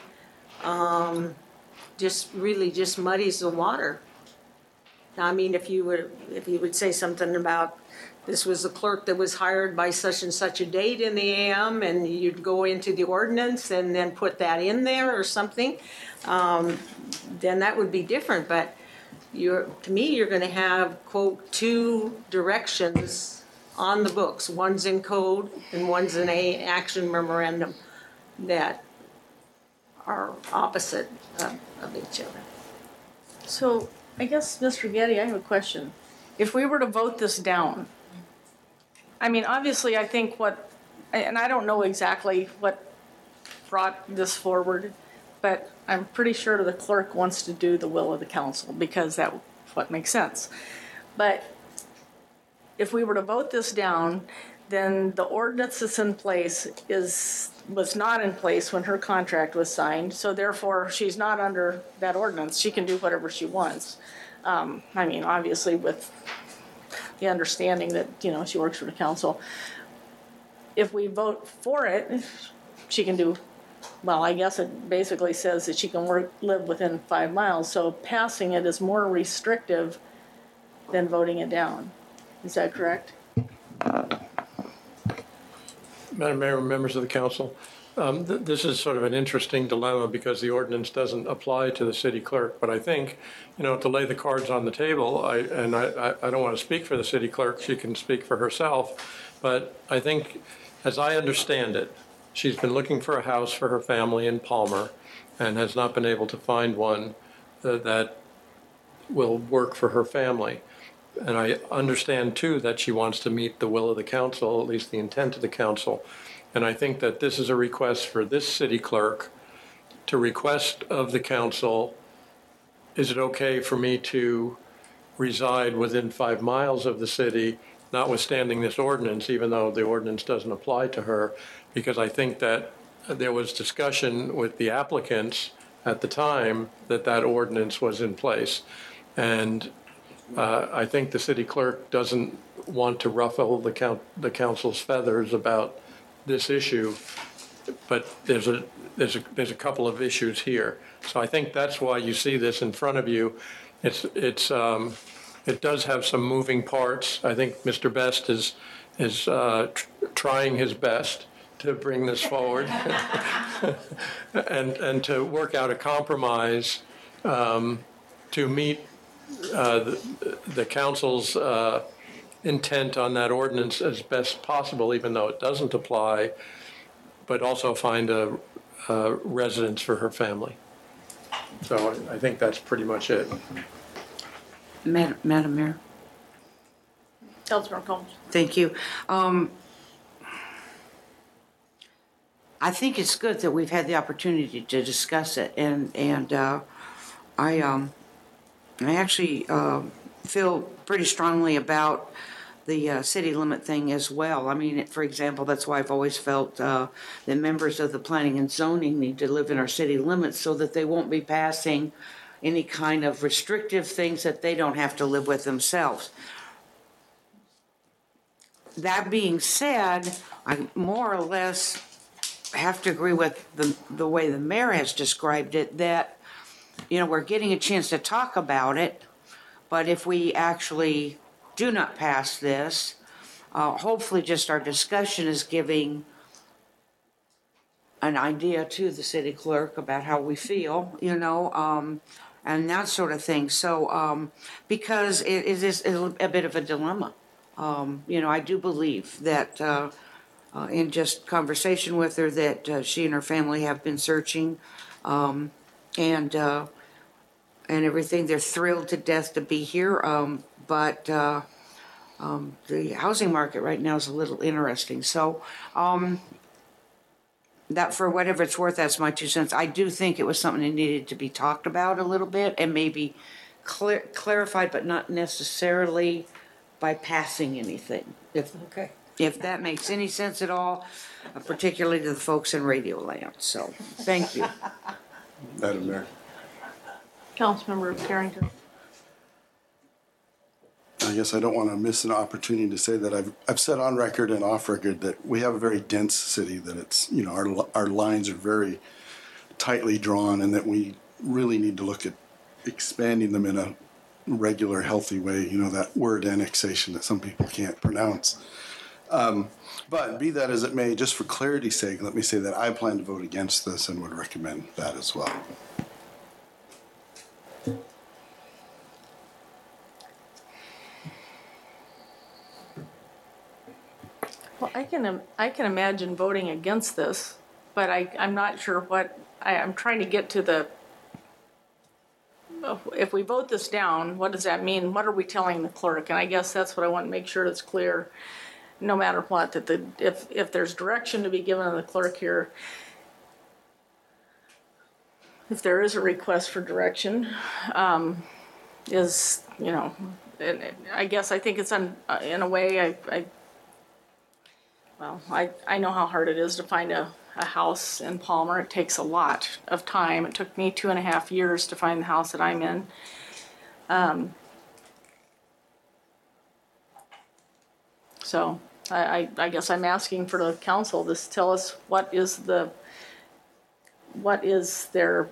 just muddies the water. Now, I mean, if you would say something about this was the clerk that was hired by such and such a date in the AM, and you'd go into the ordinance and then put that in there or something, then that would be different. But to me, you're going to have, quote, two directions on the books. One's in code and one's in a action memorandum that are opposite of each other. So I guess, Mr. Getty, I have a question. If we were to vote this down, I mean, obviously, I think and I don't know exactly what brought this forward, but I'm pretty sure the clerk wants to do the will of the council because that's what makes sense. But if we were to vote this down, then the ordinance that's in place was not in place when her contract was signed, so therefore she's not under that ordinance. She can do whatever she wants. I mean, obviously with the understanding that, she works for the council. If we vote for it, she can do, well, I guess it basically says that she can live within 5 miles. So passing it is more restrictive than voting it down. Is that correct? Madam Mayor, members of the council, this is sort of an interesting dilemma because the ordinance doesn't apply to the city clerk. But I think, to lay the cards on the table, I don't want to speak for the city clerk. She can speak for herself. But I think, as I understand it, she's been looking for a house for her family in Palmer and has not been able to find one that will work for her family. And I understand, too, that she wants to meet the will of the council, at least the intent of the council. And I think that this is a request for this city clerk to request of the council, is it okay for me to reside within 5 miles of the city, notwithstanding this ordinance, even though the ordinance doesn't apply to her? Because I think that there was discussion with the applicants at the time that ordinance was in place. And I think the city clerk doesn't want to ruffle the council's feathers about this issue, but there's a couple of issues here. So I think that's why you see this in front of you. It does have some moving parts. I think Mr. Best is trying his best to bring this forward and to work out a compromise to meet the council's intent on that ordinance as best possible, even though it doesn't apply, but also find a residence for her family. So I think that's pretty much it. Madam Mayor. Councilmember Combs. Thank you. I think it's good that we've had the opportunity to discuss it, and I actually feel pretty strongly about the city limit thing as well. I mean, for example, that's why I've always felt that members of the planning and zoning need to live in our city limits so that they won't be passing any kind of restrictive things that they don't have to live with themselves. That being said, I more or less have to agree with the way the mayor has described it, that, we're getting a chance to talk about it, but if we actually do not pass this, hopefully just our discussion is giving an idea to the city clerk about how we feel, and that sort of thing. So, because it is a bit of a dilemma. I do believe that in just conversation with her that she and her family have been searching, and everything. They're thrilled to death to be here, but the housing market right now is a little interesting. So that, for whatever it's worth, that's my 2 cents. I do think it was something that needed to be talked about a little bit and maybe clarified, but not necessarily by passing anything. If that makes any sense at all, particularly to the folks in Radio Land. So, thank you. Madam Mayor. Councilmember Carrington. I guess I don't want to miss an opportunity to say that I've said on record and off record that we have a very dense city, that it's, our lines are very tightly drawn, and that we really need to look at expanding them in a regular, healthy way. That word annexation that some people can't pronounce. But be that as it may, just for clarity's sake, let me say that I plan to vote against this and would recommend that as well. Well, I can imagine voting against this, but I'm not sure what, I'm trying to get to if we vote this down, what does that mean? What are we telling the clerk? And I guess that's what I want to make sure it's clear, no matter what, that if there's direction to be given to the clerk here, if there is a request for direction, I guess I think it's in a way, I know how hard it is to find a house in Palmer. It takes a lot of time. It took me 2.5 years to find the house that I'm in. So I guess I'm asking for the council to tell us what is their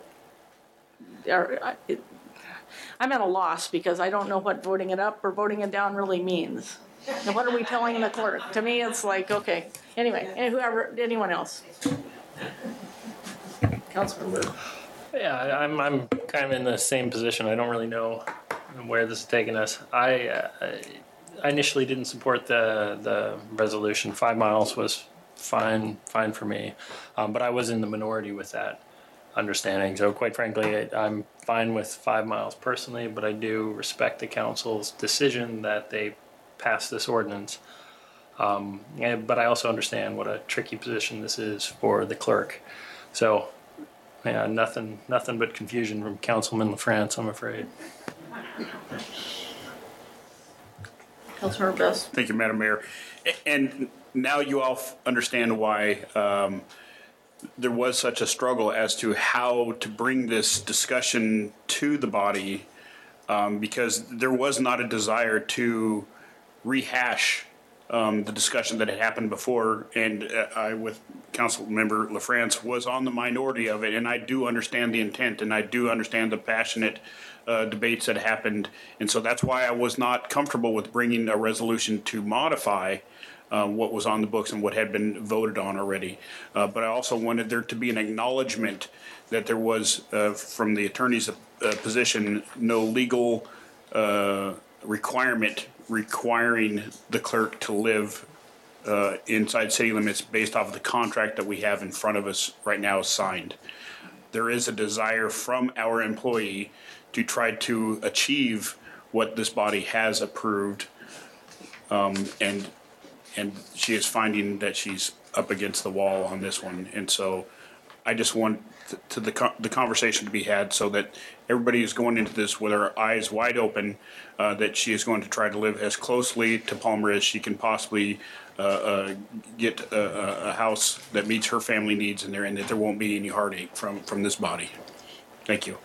I'm at a loss because I don't know what voting it up or voting it down really means. And what are we telling the clerk? To me, it's like, okay. Anyway, anyone else? Councilmember. Yeah, I'm kind of in the same position. I don't really know where this is taking us. I initially didn't support the resolution. 5 miles was fine for me, but I was in the minority with that understanding. So quite frankly, I'm fine with 5 miles personally, but I do respect the council's decision that they pass this ordinance. But I also understand what a tricky position this is for the clerk. So, yeah, nothing but confusion from Councilman LaFrance, I'm afraid. Councilmember Best. Thank you, Madam Mayor. And now you all understand why there was such a struggle as to how to bring this discussion to the body, because there was not a desire to rehash the discussion that had happened before, and I, with Councilmember LaFrance, was on the minority of it, and I do understand the intent, and I do understand the passionate debates that happened, and so that's why I was not comfortable with bringing a resolution to modify what was on the books and what had been voted on already. But I also wanted there to be an acknowledgement that there was, from the attorney's position, no legal requirement requiring the clerk to live inside city limits based off of the contract that we have in front of us right now signed. There is a desire from our employee to try to achieve what this body has approved, and she is finding that she's up against the wall on this one. And so I just want the conversation to be had so that everybody is going into this with their eyes wide open, that she is going to try to live as closely to Palmer as she can possibly get a house that meets her family needs in there, and that there won't be any heartache from this body. Thank you.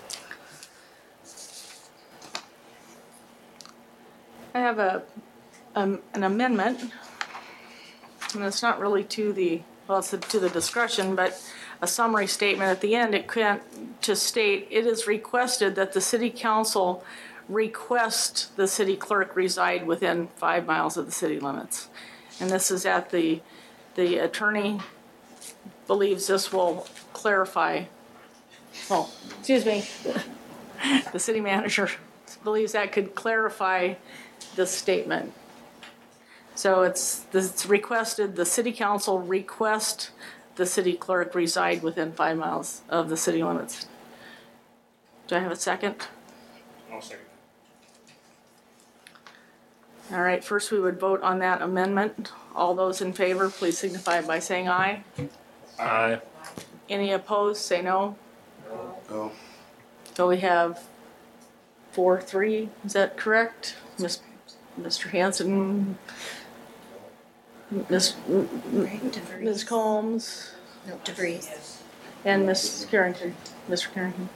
I have an amendment, and it's not really to the, well, it's to the discussion, but a summary statement at the end. It can't to state, it is requested that the city council request the city clerk reside within 5 miles of the city limits. And this is at the attorney believes this will clarify, well, excuse me, the city manager believes that could clarify the statement. So it's requested, the city council request the city clerk reside within 5 miles of the city limits. Do I have a second? I'll second. All right, first we would vote on that amendment. All those in favor, please signify by saying aye. Aye. Any opposed, say no. No. So we have 4-3, is that correct? Mr. Hanson, Ms. Combs, No, DeVries. and Ms. Carrington, Mr. Carrington.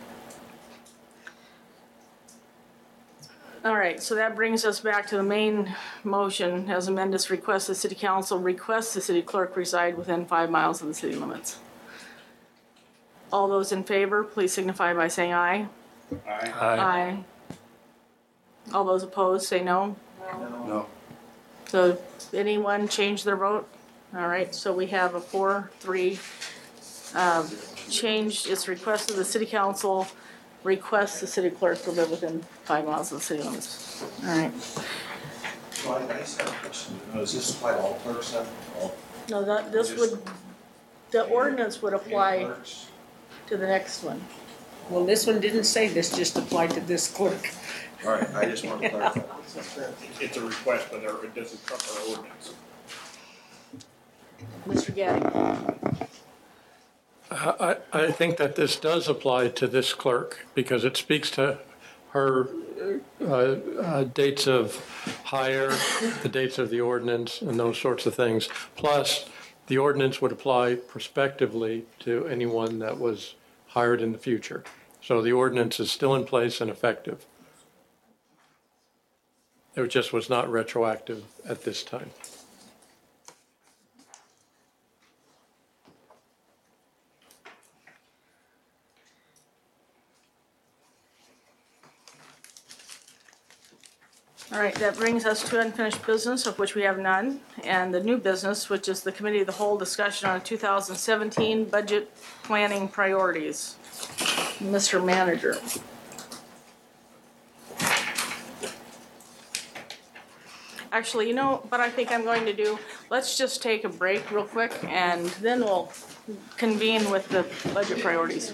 All right, so that brings us back to the main motion as amended. Request the city council request the city clerk reside within 5 miles of the city limits. All those in favor, please signify by saying aye. Aye. Aye. All those opposed, say no. No. So anyone change their vote? All right, so we have a 4-3 change. It's requested the city council requests the city clerk to live within 5 miles of the city limits. All right. Well, I just have a question. Does this apply to all clerks then? No, the ordinance would apply to the next one. Well, this one didn't say this just applied to this clerk. All right, I just wanted to clarify. It's a request, but it doesn't cover our ordinance. Mr. Gaddy. I think that this does apply to this clerk because it speaks to her dates of hire, the dates of the ordinance, and those sorts of things. Plus, the ordinance would apply prospectively to anyone that was hired in the future. So the ordinance is still in place and effective. It just was not retroactive at this time. All right, that brings us to unfinished business, of which we have none, and the new business, which is the Committee of the Whole discussion on 2017 budget planning priorities. Mr. Manager. Actually, you know what I think I'm going to do? Let's just take a break real quick, and then we'll convene with the budget priorities.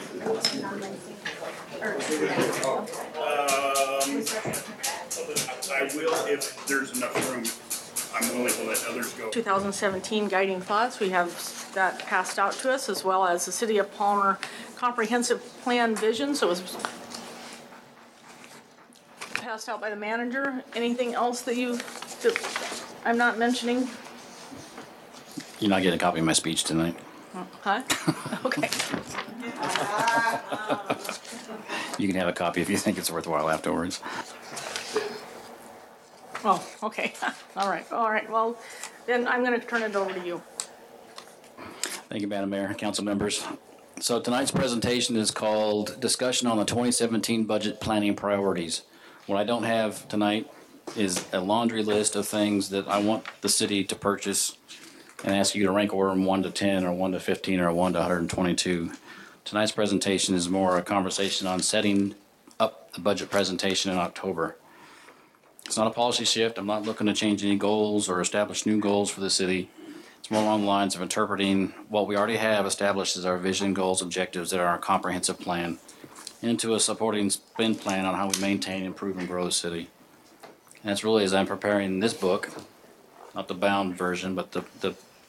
I will if there's enough room. I'm willing to let others go. 2017 guiding thoughts, we have that passed out to us, as well as the City of Palmer comprehensive plan vision. So it was passed out by the manager. Anything else that I'm not mentioning? You're not getting a copy of my speech tonight. Huh? Okay. You can have a copy if you think it's worthwhile afterwards. Oh, okay. All right. Well, then I'm going to turn it over to you. Thank you, Madam Mayor, council members. So tonight's presentation is called Discussion on the 2017 Budget Planning Priorities. What I don't have tonight is a laundry list of things that I want the city to purchase and ask you to rank order them 1 to 10 or 1 to 15 or 1 to 122. Tonight's presentation is more a conversation on setting up the budget presentation in October. It's not a policy shift. I'm not looking to change any goals or establish new goals for the city. It's more along the lines of interpreting what we already have established as our vision, goals, objectives that are our comprehensive plan into a supporting spend plan on how we maintain, improve, and grow the city. And that's really as I'm preparing this book, not the bound version, but the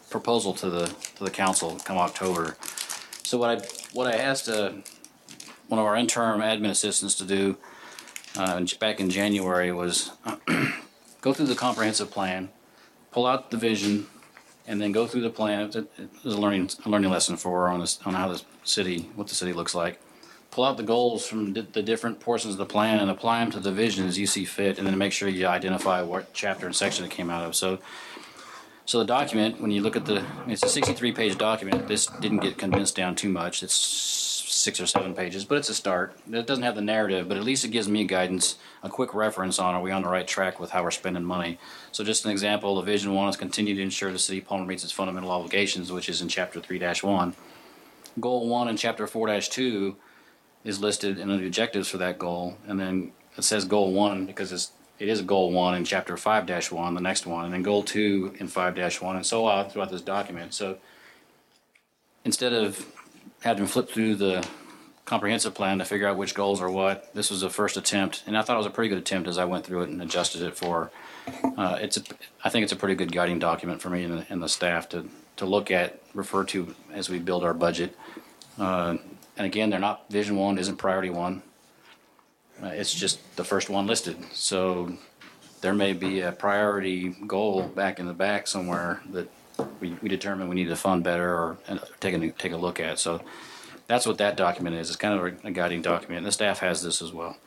proposal to the council come October. So what I asked one of our interim admin assistants to do back in January was go through the comprehensive plan, pull out the vision, and then go through the plan. It was a learning lesson for her on how what the city looks like. Pull out the goals from the different portions of the plan and apply them to the vision as you see fit, and then make sure you identify what chapter and section it came out of. So the document, when you look at it's a 63-page document. This didn't get condensed down too much. It's 6 or 7 pages, but it's a start. It doesn't have the narrative, but at least it gives me guidance, a quick reference on are we on the right track with how we're spending money. So just an example, the Vision 1 is continue to ensure the city of Palmer meets its fundamental obligations, which is in Chapter 3-1. Goal 1 in Chapter 4-2 is listed in the objectives for that goal, and then it says Goal 1 because it is Goal 1 in Chapter 5-1, the next one, and then Goal 2 in 5-1, and so on throughout this document. So instead of having to flip through the comprehensive plan to figure out which goals are what, this was a first attempt, and I thought it was a pretty good attempt as I went through it and adjusted it for. I think it's a pretty good guiding document for me and the staff to look at, refer to as we build our budget. And again, Vision 1 isn't Priority 1. It's just the first one listed. So there may be a priority goal back in the back somewhere that we determine we need to fund better or take a look at. So that's what that document is. It's kind of a guiding document. And the staff has this as well.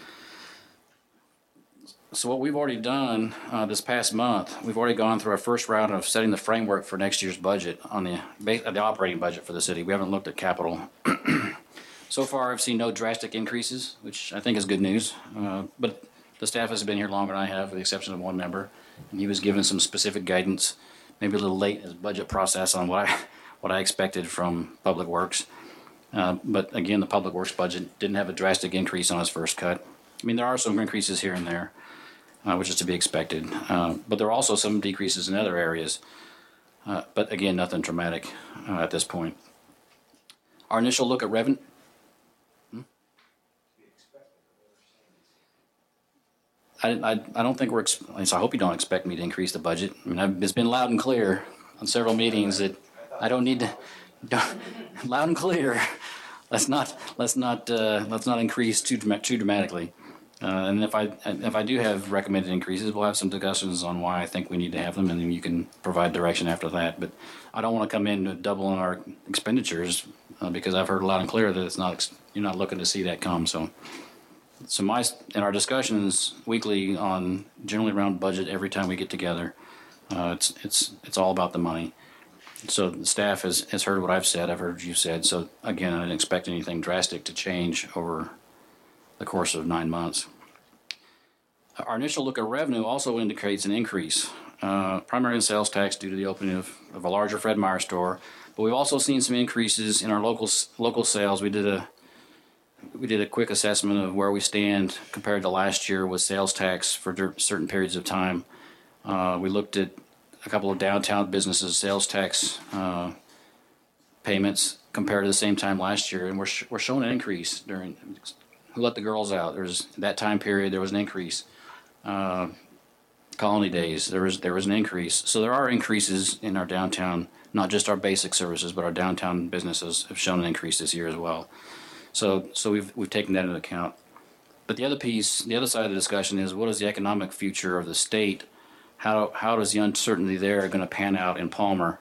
So what we've already done this past month, we've already gone through our first round of setting the framework for next year's budget on the operating budget for the city. We haven't looked at capital. So far, I've seen no drastic increases, which I think is good news. But the staff has been here longer than I have, with the exception of one member, and he was given some specific guidance, maybe a little late in his budget process on what I expected from Public Works. But again, the Public Works budget didn't have a drastic increase on its first cut. I mean, there are some increases here and there, which is to be expected. But there are also some decreases in other areas. But again, nothing dramatic at this point. Our initial look at revenue. I don't think at least I hope you don't expect me to increase the budget. I mean, it's been loud and clear on several meetings that I don't need to, loud and clear. Let's not increase too dramatically. And if I do have recommended increases, we'll have some discussions on why I think we need to have them, and then you can provide direction after that. But I don't want to come in doubling our expenditures because I've heard loud and clear that you're not looking to see that come. So in our discussions weekly on generally around budget every time we get together, it's all about the money. So the staff has heard what I've said. I've heard you said. So again, I didn't expect anything drastic to change over the course of 9 months. Our initial look at revenue also indicates an increase, primarily in sales tax due to the opening of a larger Fred Meyer store. But we've also seen some increases in our local sales. We did a quick assessment of where we stand compared to last year with sales tax for certain periods of time. We looked at a couple of downtown businesses' sales tax payments compared to the same time last year, and we're showing an increase during Who Let the Girls Out. That time period there was an increase. Colony Days there was an increase. So there are increases in our downtown, not just our basic services, but our downtown businesses have shown an increase this year as well. So we've taken that into account. But the other side of the discussion is, what is the economic future of the state? How does the uncertainty there going to pan out in Palmer?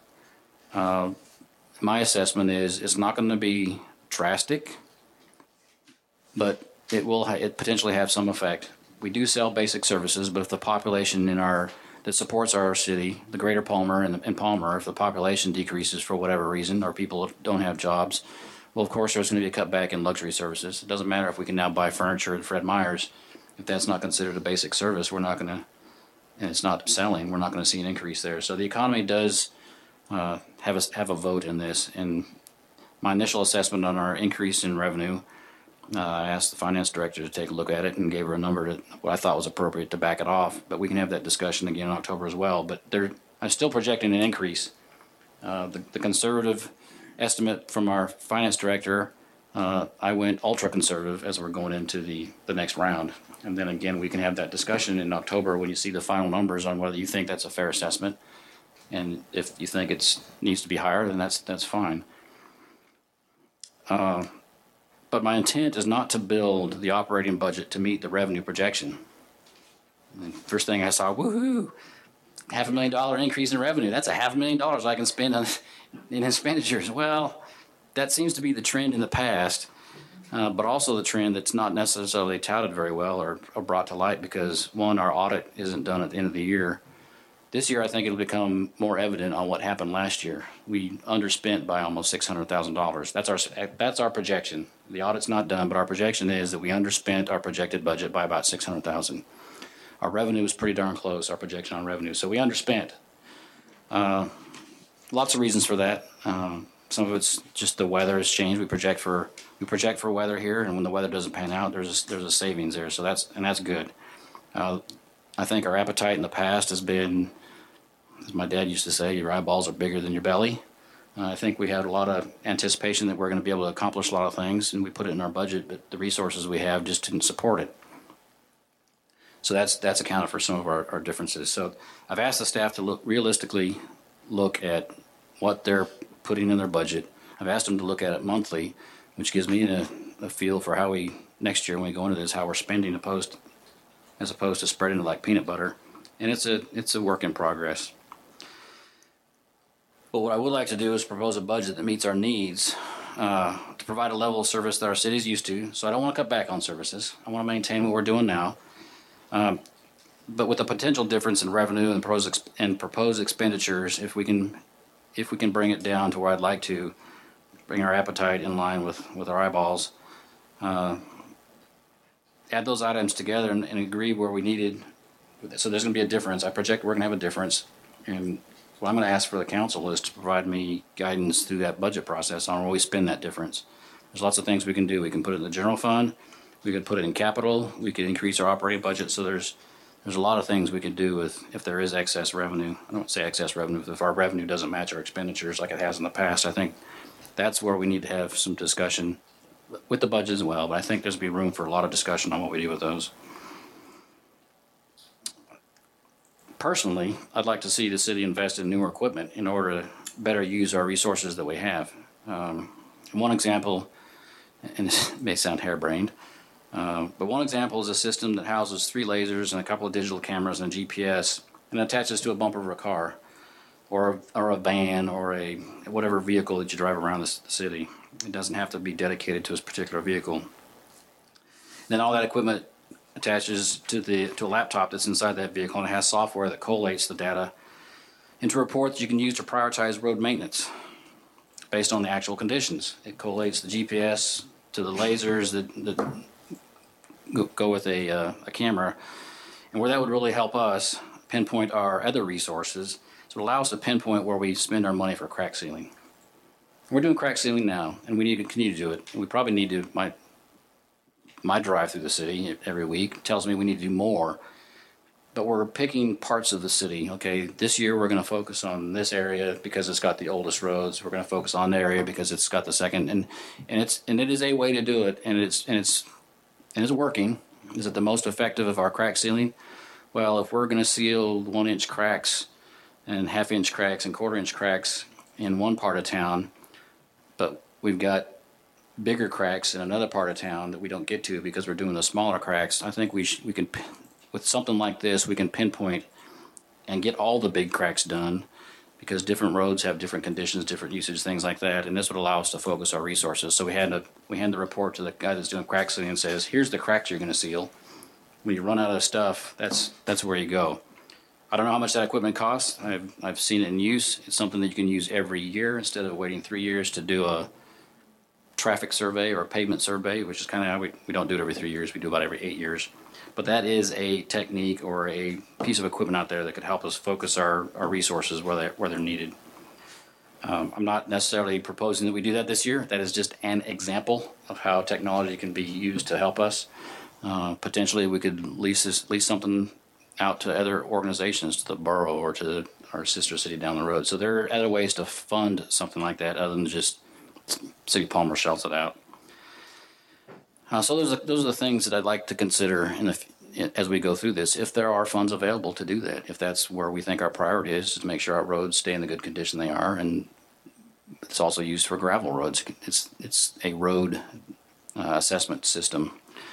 My assessment is it's not going to be drastic, but it will potentially have some effect. We do sell basic services, but if the population that supports our city, the greater Palmer and Palmer, if the population decreases for whatever reason, or people don't have jobs, well, of course, there's going to be a cutback in luxury services. It doesn't matter if we can now buy furniture at Fred Meyer's. If that's not considered a basic service, we're not going to, and it's not selling, we're not going to see an increase there. So the economy does have a vote in this. And my initial assessment on our increase in revenue, I asked the finance director to take a look at it and gave her a number what I thought was appropriate to back it off. But we can have that discussion again in October as well. But I'm still projecting an increase. The conservative estimate from our finance director, I went ultra conservative as we're going into the next round. And then again, we can have that discussion in October when you see the final numbers on whether you think that's a fair assessment. And if you think it needs to be higher, then that's fine. But my intent is not to build the operating budget to meet the revenue projection. And first thing I saw, woohoo, $500,000 increase in revenue. That's $500,000 I can spend in expenditures. Well, that seems to be the trend in the past, but also the trend that's not necessarily touted very well or brought to light because, one, our audit isn't done at the end of the year. This year, I think it'll become more evident on what happened last year. We underspent by almost $600,000. That's our projection. The audit's not done, but our projection is that we underspent our projected budget by about $600,000. Our revenue is pretty darn close, our projection on revenue. So we underspent. Lots of reasons for that. Some of it's just the weather has changed. We project for weather here, and when the weather doesn't pan out, there's a savings there. So that's good. I think our appetite in the past has been, as my dad used to say, your eyeballs are bigger than your belly. I think we had a lot of anticipation that we're going to be able to accomplish a lot of things, and we put it in our budget, but the resources we have just didn't support it. So that's accounted for some of our differences. So I've asked the staff to realistically look at what they're putting in their budget. I've asked them to look at it monthly, which gives me a feel for how next year when we go into this, how we're spending as opposed to spreading it like peanut butter. And it's a work in progress. But what I would like to do is propose a budget that meets our needs to provide a level of service that our city's used to. So I don't want to cut back on services. I want to maintain what we're doing now. But with a potential difference in revenue and proposed expenditures, if we can bring it down to where I'd like to, bring our appetite in line with our eyeballs, add those items together and agree where we needed. So there's going to be a difference. I project we're going to have a difference. And what I'm going to ask for the council is to provide me guidance through that budget process on where we spend that difference. There's lots of things we can do. We can put it in the general fund. We could put it in capital. We could increase our operating budget. So there's a lot of things we could do if there is excess revenue. I don't say excess revenue. If our revenue doesn't match our expenditures like it has in the past, I think that's where we need to have some discussion with the budget as well. But I think there's be room for a lot of discussion on what we do with those. Personally, I'd like to see the city invest in newer equipment in order to better use our resources that we have. One example, and this may sound harebrained, but one example is a system that houses 3 lasers and a couple of digital cameras and a GPS and attaches to a bumper of a car or a van or a whatever vehicle that you drive around the city. It doesn't have to be dedicated to a particular vehicle. Then all that equipment attaches to a laptop that's inside that vehicle, and it has software that collates the data into a report that you can use to prioritize road maintenance based on the actual conditions. It collates the GPS to the lasers that go with a camera, and where that would really help us pinpoint our other resources. So it allows us to pinpoint where we spend our money for crack sealing. We're doing crack sealing now, and we need to continue to do it. And we probably need to. My drive through the city every week tells me we need to do more, but we're picking parts of the city. Okay, this year we're going to focus on this area because it's got the oldest roads. We're going to focus on that area because it's got the second, and it is a way to do it, and it's working. Is it the most effective of our crack sealing? Well, if we're going to seal 1-inch cracks and half-inch cracks and quarter-inch cracks in one part of town, but we've got bigger cracks in another part of town that we don't get to because we're doing the smaller cracks, I think we can, with something like this, we can pinpoint and get all the big cracks done because different roads have different conditions, different usage, things like that, and this would allow us to focus our resources. So we hand the report to the guy that's doing crack sealing and says, here's the cracks you're going to seal. When you run out of stuff, that's where you go. I don't know how much that equipment costs. I've seen it in use. It's something that you can use every year instead of waiting 3 years to do a traffic survey or a pavement survey, which is kind of how we don't do it every 3 years. We do about every 8 years. But that is a technique or a piece of equipment out there that could help us focus our resources where they're needed. I'm not necessarily proposing that we do that this year. That is just an example of how technology can be used to help us. Potentially, we could lease something out to other organizations, to the borough or to our sister city down the road. So there are other ways to fund something like that other than just City of Palmer shells it out. So those are the things that I'd like to consider as we go through this, if there are funds available to do that, if that's where we think our priority is to make sure our roads stay in the good condition they are, and it's also used for gravel roads. It's a road assessment system.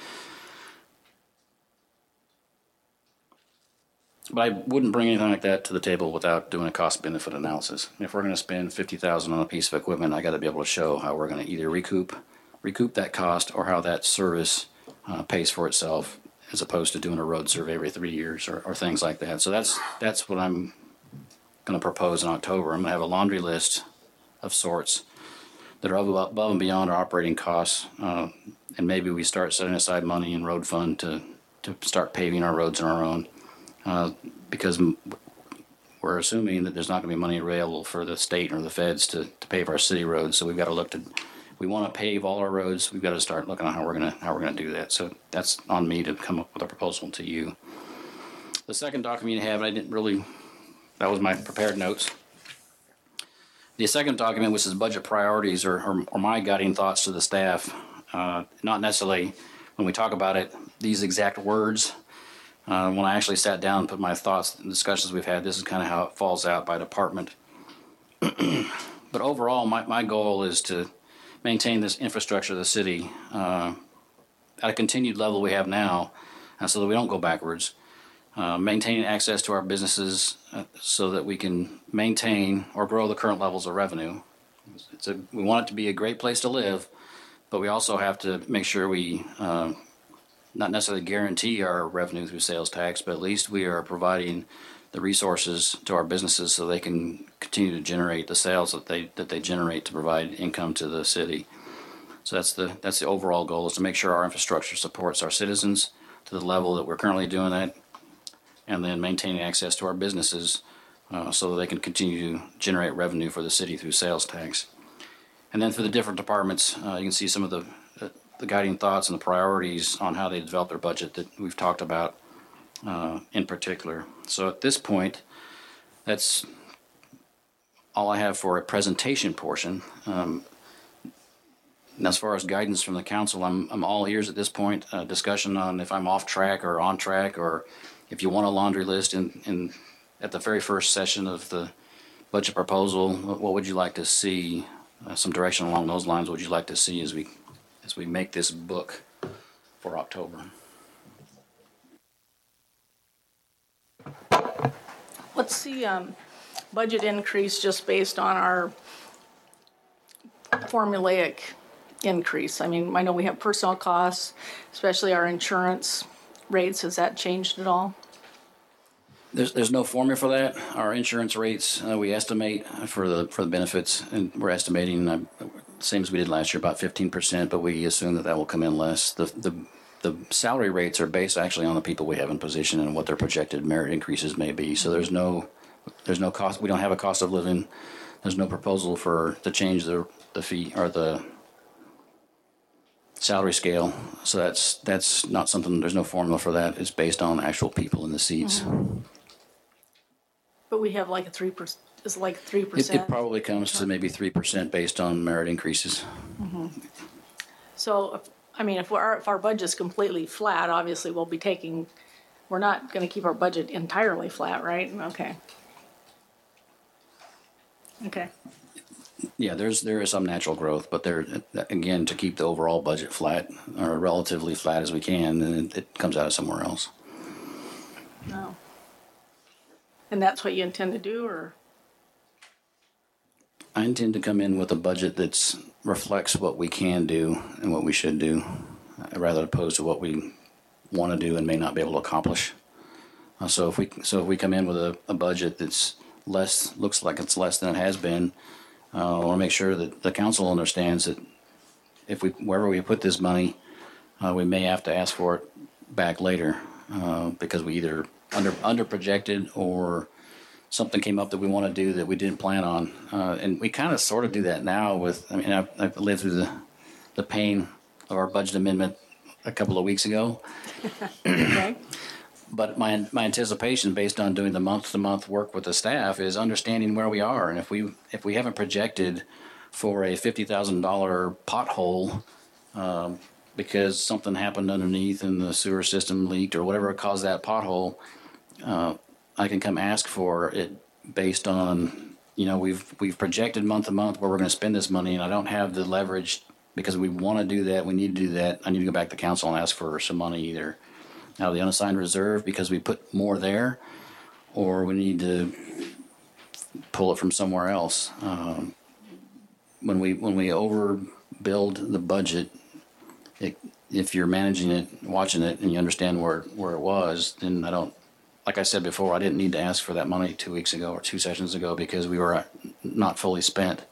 But I wouldn't bring anything like that to the table without doing a cost benefit analysis. If we're going to spend $50,000 on a piece of equipment, I got to be able to show how we're going to either recoup that cost or how that service pays for itself, as opposed to doing a road survey every 3 years or things like that. So that's what I'm going to propose in October. I'm going to have a laundry list of sorts that are above and beyond our operating costs, and maybe we start setting aside money in road fund to start paving our roads on our own. Because we're assuming that there's not going to be money available for the state or the feds to pave our city roads. So we've got to look to, if we want to pave all our roads, we've got to start looking at how we're going to do that. So that's on me to come up with a proposal to you. The second document you have, that was my prepared notes. The second document, which is budget priorities, or my guiding thoughts to the staff, not necessarily when we talk about it, these exact words. When I actually sat down and put my thoughts and discussions we've had, this is kind of how it falls out by department. But overall, my goal is to maintain this infrastructure of the city at a continued level we have now, so that we don't go backwards. Maintaining access to our businesses so that we can maintain or grow the current levels of revenue. We want it to be a great place to live, but we also have to make sure we not necessarily guarantee our revenue through sales tax, but at least we are providing the resources to our businesses so they can continue to generate the sales that they generate to provide income to the city. So that's the overall goal, is to make sure our infrastructure supports our citizens to the level that we're currently doing that, and then maintaining access to our businesses so that they can continue to generate revenue for the city through sales tax. And then for the different departments, you can see some of the guiding thoughts and the priorities on how they develop their budget that we've talked about in particular. So at this point, that's all I have for a presentation portion. And as far as guidance from the council, I'm all ears at this point. Discussion on if I'm off track or on track, or if you want a laundry list at the very first session of the budget proposal, what would you like to see? Some direction along those lines. What would you like to see as we make this book for October? What's the budget increase just based on our formulaic increase? I mean, I know we have personnel costs, especially our insurance rates. Has that changed at all? There's no formula for that. Our insurance rates, we estimate for the benefits, and we're estimating same as we did last year, about 15%, but we assume that will come in less. The salary rates are based actually on the people we have in position and what their projected merit increases may be. So there's no cost. We don't have a cost of living. There's no proposal to change the fee or the salary scale. So that's not something. There's no formula for that. It's based on actual people in the seats. Mm-hmm. But we have like a 3%. Is like 3%. It probably comes to maybe 3% based on merit increases. Mm-hmm. So, if our budget's completely flat, obviously we're not going to keep our budget entirely flat, right? Okay. Yeah, there is some natural growth, but again, to keep the overall budget flat or relatively flat as we can, then it comes out of somewhere else. No. And that's what you intend to do, or? I intend to come in with a budget that reflects what we can do and what we should do, rather opposed to what we want to do and may not be able to accomplish. So if we come in with a budget that's looks like it's less than it has been, I want to make sure that the council understands that wherever we put this money, we may have to ask for it back later because we either under projected or something came up that we want to do that we didn't plan on. And we kind of sort of do that now I've lived through the pain of our budget amendment a couple of weeks ago. Okay. But my anticipation, based on doing the month-to-month work with the staff, is understanding where we are. And if we haven't projected for a $50,000 pothole because something happened underneath and the sewer system leaked or whatever caused that pothole, I can come ask for it based on, we've projected month to month where we're going to spend this money, and I don't have the leverage because we want to do that. We need to do that. I need to go back to council and ask for some money either out of the unassigned reserve because we put more there, or we need to pull it from somewhere else. When we overbuild the budget, if you're managing it, watching it, and you understand where it was, then like I said before, I didn't need to ask for that money 2 weeks ago or 2 sessions ago because we were not fully spent.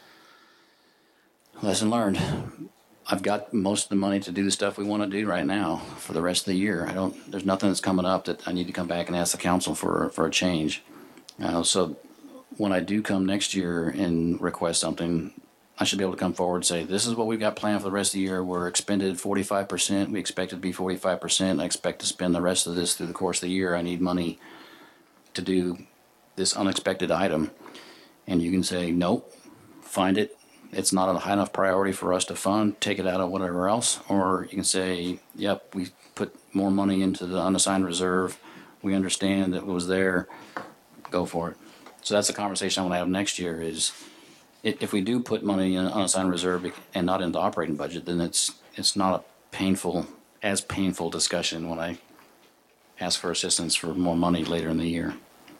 Lesson learned. I've got most of the money to do the stuff we want to do right now for the rest of the year. There's nothing that's coming up that I need to come back and ask the council for a change. So when I do come next year and request something, I should be able to come forward and say, this is what we've got planned for the rest of the year. We're expended 45%. We expect it to be 45%. I expect to spend the rest of this through the course of the year. I need money to do this unexpected item. And you can say, nope, find it. It's not a high enough priority for us to fund. Take it out of whatever else. Or you can say, yep, we put more money into the unassigned reserve. We understand that it was there. Go for it. So that's the conversation I want to have next year is, if we do put money in unassigned reserve and not in the operating budget, then it's not as painful discussion when I ask for assistance for more money later in the year.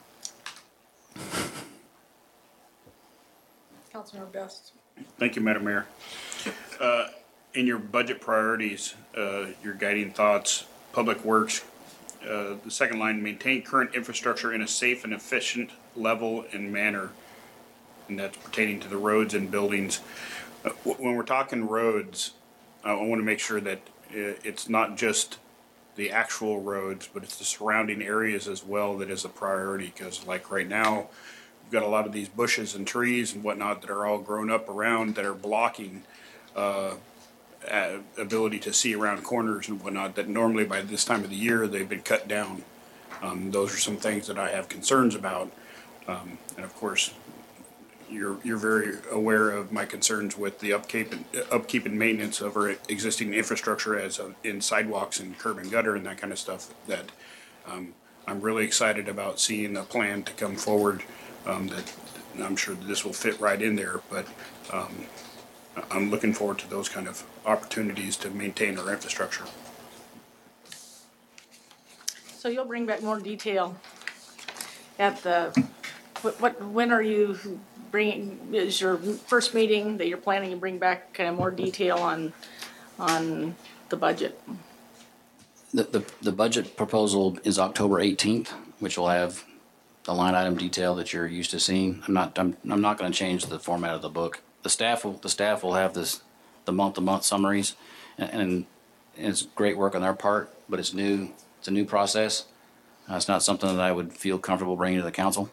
Councilor Best. Thank you, Madam Mayor. In your budget priorities, your guiding thoughts, Public Works, the second line, maintain current infrastructure in a safe and efficient level and manner. And that's pertaining to the roads and buildings. When we're talking roads, I want to make sure that it's not just the actual roads, but it's the surrounding areas as well that is a priority. Because like right now, we've got a lot of these bushes and trees and whatnot that are all grown up around that are blocking ability to see around corners and whatnot that normally by this time of the year they've been cut down. Those are some things that I have concerns about. And of course, you're very aware of my concerns with the upkeep and maintenance of our existing infrastructure as in sidewalks and curb and gutter and that kind of stuff. That I'm really excited about seeing a plan to come forward. That I'm sure that this will fit right in there, but I'm looking forward to those kind of opportunities to maintain our infrastructure. So you'll bring back more detail at when are you is your first meeting that you're planning to bring back kind of more detail on the budget? The budget proposal is October 18th, which will have the line item detail that you're used to seeing. I'm not going to change the format of the book. The staff will have the month-to-month summaries, and it's great work on their part, but it's new. It's a new process. It's not something that I would feel comfortable bringing to the council.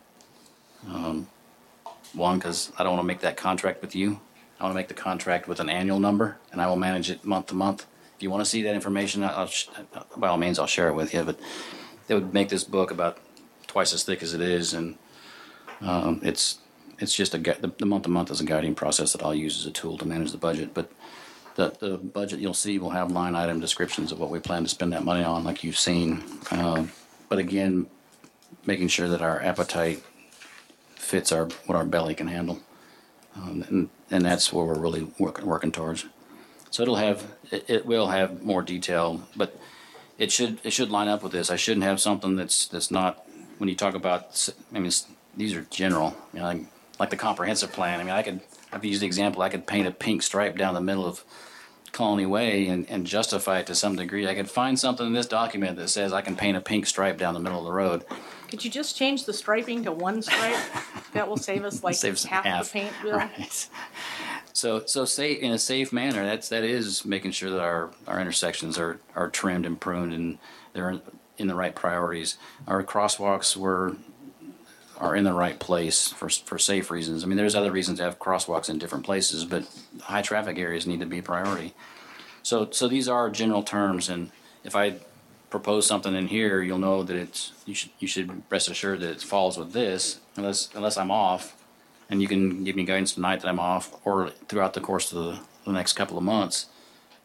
One, because I don't want to make that contract with you. I want to make the contract with an annual number, and I will manage it month to month. If you want to see that information, by all means, I'll share it with you. But it would make this book about twice as thick as it is, and it's just the month to month is a guiding process that I'll use as a tool to manage the budget. But the budget you'll see will have line item descriptions of what we plan to spend that money on, like you've seen. But again, making sure that our appetite fits what our belly can handle, and that's where we're really working towards. So it will have more detail, but it should line up with this. I shouldn't have something that's not, when you talk about, I mean, these are general, like the comprehensive plan. I mean, I've used the example, I could paint a pink stripe down the middle of Colony Way and justify it to some degree. I could find something in this document that says I can paint a pink stripe down the middle of the road. Could you just change the striping to one stripe? That will save us half the paint bill. Right. So say in a safe manner. That is making sure that our intersections are trimmed and pruned and they're in the right priorities. Our crosswalks are in the right place for safe reasons. I mean, there's other reasons to have crosswalks in different places, but high traffic areas need to be a priority. So these are general terms, and if I propose something in here, you'll know that you should rest assured that it falls with this, unless I'm off, and you can give me guidance tonight that I'm off, or throughout the course of the next couple of months.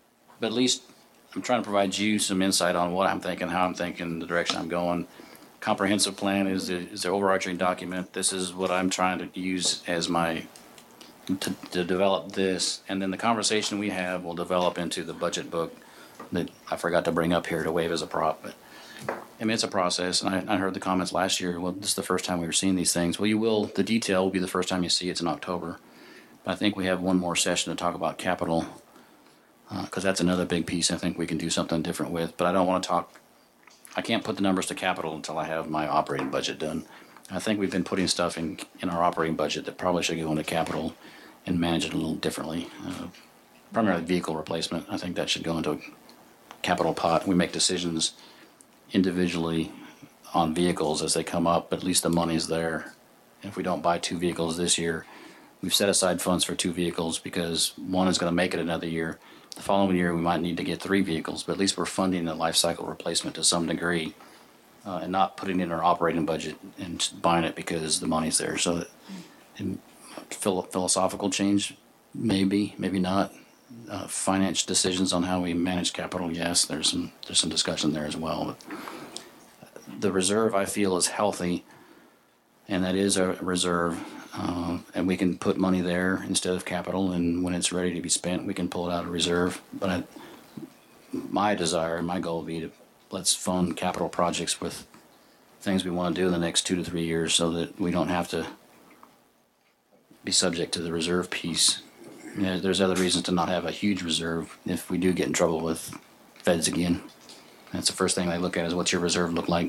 but at least I'm trying to provide you some insight on what I'm thinking, how I'm thinking, the direction I'm going. Comprehensive plan is the overarching document. This is what I'm trying to use as my to develop this, and then the conversation we have will develop into the budget book that I forgot to bring up here to wave as a prop. But I mean, it's a process, and I heard the comments last year. Well, this is the first time we were seeing these things. Well, you will. The detail will be the first time you see it's in October. But I think we have one more session to talk about capital, because that's another big piece I think we can do something different with. But I don't want to talk. I can't put the numbers to capital until I have my operating budget done. I think we've been putting stuff in our operating budget that probably should go into capital and manage it a little differently. Primarily vehicle replacement. I think that should go into a capital pot. We make decisions individually on vehicles as they come up, but at least the money's there. And if we don't buy 2 vehicles this year, we've set aside funds for 2 vehicles because one is going to make it another year. The following year, we might need to get 3 vehicles, but at least we're funding the life cycle replacement to some degree, and not putting it in our operating budget and just buying it because the money's there. So, philosophical change, maybe not. Finance decisions on how we manage capital, yes, there's some discussion there as well. But the reserve, I feel, is healthy, and that is a reserve. And we can put money there instead of capital, and when it's ready to be spent, we can pull it out of reserve. But my desire, my goal would be to let's fund capital projects with things we want to do in the next 2 to 3 years so that we don't have to be subject to the reserve piece. You know, there's other reasons to not have a huge reserve if we do get in trouble with feds again. That's the first thing they look at is what's your reserve look like.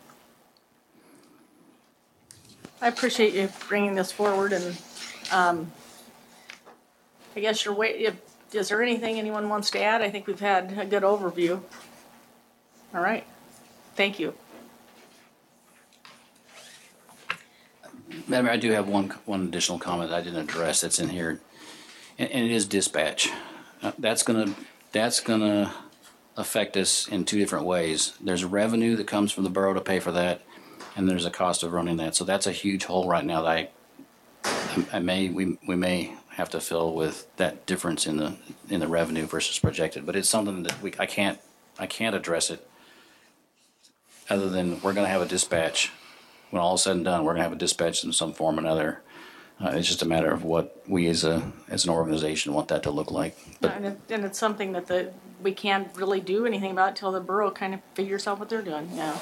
I appreciate you bringing this forward, and I guess is there anything anyone wants to add? I think we've had a good overview. All right. Thank you. Madam Mayor, I do have one additional comment I didn't address that's in here, and it is dispatch. That's gonna affect us in 2 different ways. There's revenue that comes from the borough to pay for that, and there's a cost of running that. So that's a huge hole right now that we may have to fill with that difference in the revenue versus projected. But it's something that I can't address it other than we're going to have a dispatch. When all is said and done, we're going to have a dispatch in some form or another. It's just a matter of what we as an organization want that to look like. But, and it's something that we can't really do anything about until the borough kind of figures out what they're doing. Yeah.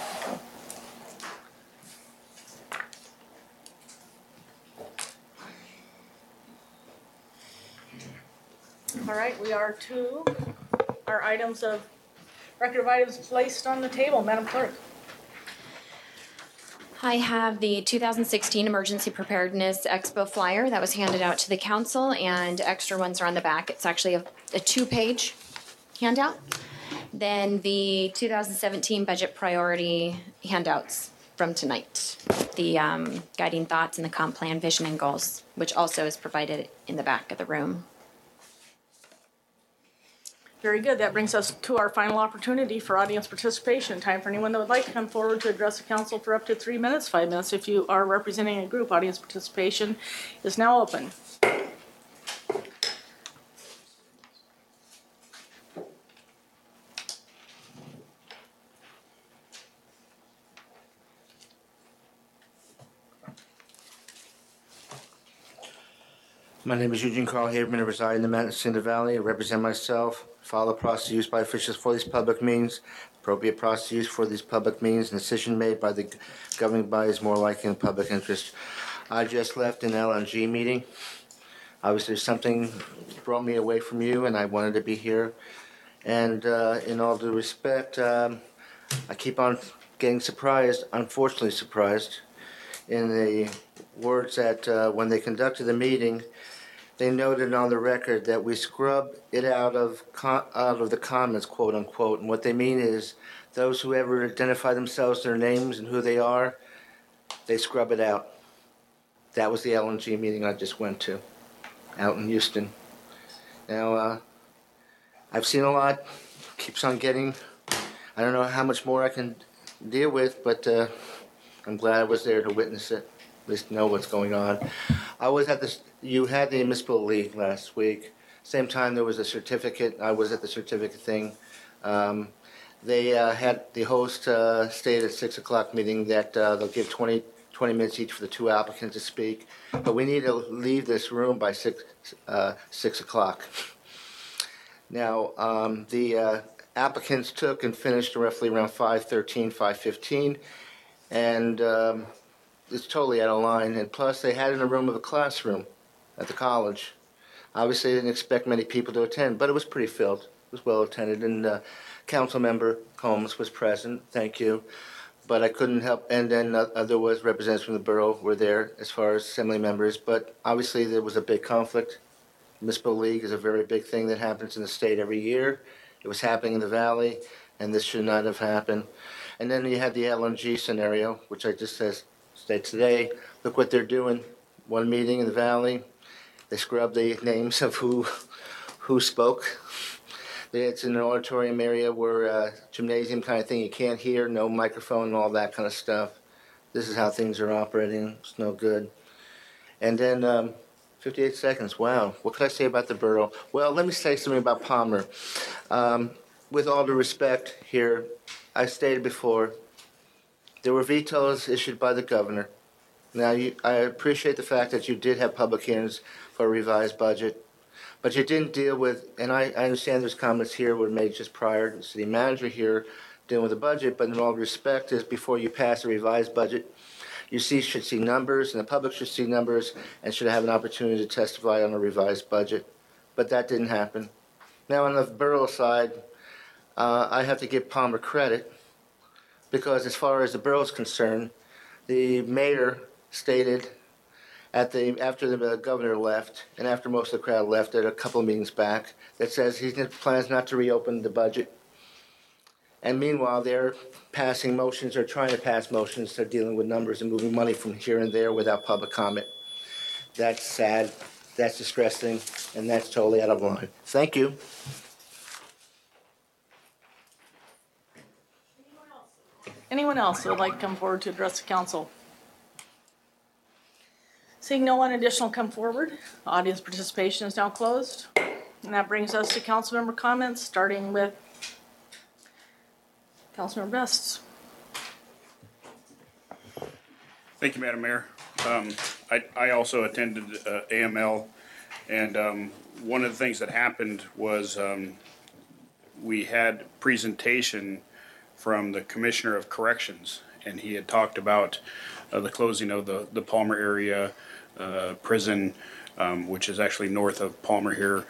All right, we are to our record of items placed on the table. Madam Clerk. I have the 2016 Emergency Preparedness Expo flyer that was handed out to the council, and extra ones are on the back. It's actually a 2-page handout. Then the 2017 budget priority handouts from tonight. The guiding thoughts and the comp plan, vision, and goals, which also is provided in the back of the room. Very good. That brings us to our final opportunity for audience participation. Time for anyone that would like to come forward to address the council for up to 3 minutes, 5 minutes if you are representing a group. Audience participation is now open. My name is Eugene Carl Haberman. I reside in the Matagorda Valley. I represent myself. Follow the process used by officials for these public meetings. Appropriate process used for these public meetings. And decision made by the governing body is more likely in public interest. I just left an LNG meeting. Obviously, something brought me away from you, and I wanted to be here. And in all due respect, I keep on getting surprised, unfortunately surprised, in the words that when they conducted the meeting, they noted on the record that we scrub it out of the comments, quote unquote. And what they mean is those who ever identify themselves, their names and who they are, they scrub it out. That was the LNG meeting I just went to out in Houston. Now, I've seen a lot, keeps on getting, I don't know how much more I can deal with, but I'm glad I was there to witness it, at least know what's going on. I was at this, you had the municipal league last week, Same time, there was a certificate. I was at the certificate thing. They had the host stated at 6 o'clock meeting that they'll give 20 minutes each for the two applicants to speak. But we need to leave this room by 6 o'clock. Now, the applicants took and finished roughly around 5:13, 5:15, and it's totally out of line. And plus, they had it in a room of a classroom at the college. Obviously, they didn't expect many people to attend, but it was pretty filled. It was well attended, and Council Member Combs was present. Thank you. But I couldn't help, and then there was representatives from the borough were there as far as assembly members, but obviously there was a big conflict. Municipal League is a very big thing that happens in the state every year. It was happening in the valley, and this should not have happened. And then you had the LNG scenario, which I just said today. Look what they're doing. One meeting in the valley, they scrubbed the names of who spoke. It's in an auditorium area where gymnasium kind of thing. You can't hear, no microphone, and all that kind of stuff. This is how things are operating. It's no good. And then 58 seconds. Wow. What could I say about the borough? Well, let me say something about Palmer. With all due respect here, I stated before, there were vetoes issued by the governor. Now, I appreciate the fact that you did have public hearings for a revised budget. But you didn't deal with, and I understand there's comments here were made just prior to the city manager here dealing with the budget, but in all respect is before you pass a revised budget, you should see numbers, and the public should see numbers and should have an opportunity to testify on a revised budget. But that didn't happen. Now on the borough side, I have to give Palmer credit because as far as the borough is concerned, the mayor stated after the governor left, and after most of the crowd left at a couple of meetings back, that says he plans not to reopen the budget. And meanwhile, they're passing motions or trying to pass motions. They're dealing with numbers and moving money from here and there without public comment. That's sad, that's distressing, and that's totally out of line. Thank you. Anyone else that would like to come forward to address the council? Seeing no one additional come forward, audience participation is now closed. And that brings us to council member comments, starting with Councilmember Best. Thank you, Madam Mayor. I also attended AML, and one of the things that happened was we had presentation from the Commissioner of Corrections, and he had talked about the closing of the Palmer area prison, which is actually north of Palmer here.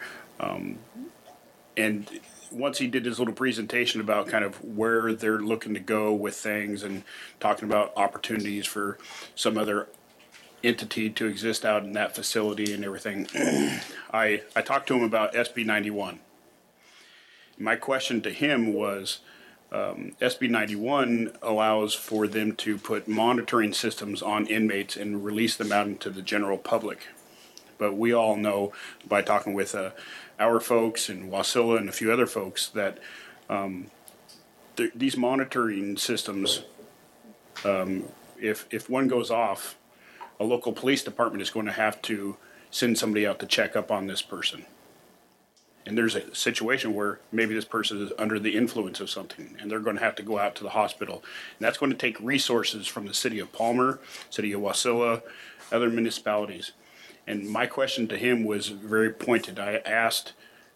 And once he did his little presentation about kind of where they're looking to go with things and talking about opportunities for some other entity to exist out in that facility and everything, I talked to him about SB 91. My question to him was, SB 91 allows for them to put monitoring systems on inmates and release them out into the general public. But we all know by talking with our folks and Wasilla and a few other folks that these monitoring systems, if one goes off, a local police department is going to have to send somebody out to check up on this person. And there's a situation where maybe this person is under the influence of something and they're going to have to go out to the hospital. And that's going to take resources from the city of Palmer, city of Wasilla, other municipalities. And my question to him was very pointed. I asked,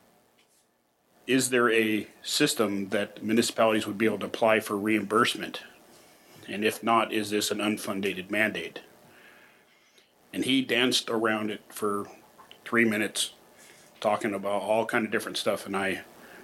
is there a system that municipalities would be able to apply for reimbursement? And if not, is this an unfunded mandate? And he danced around it for 3 minutes, talking about all kind of different stuff. And I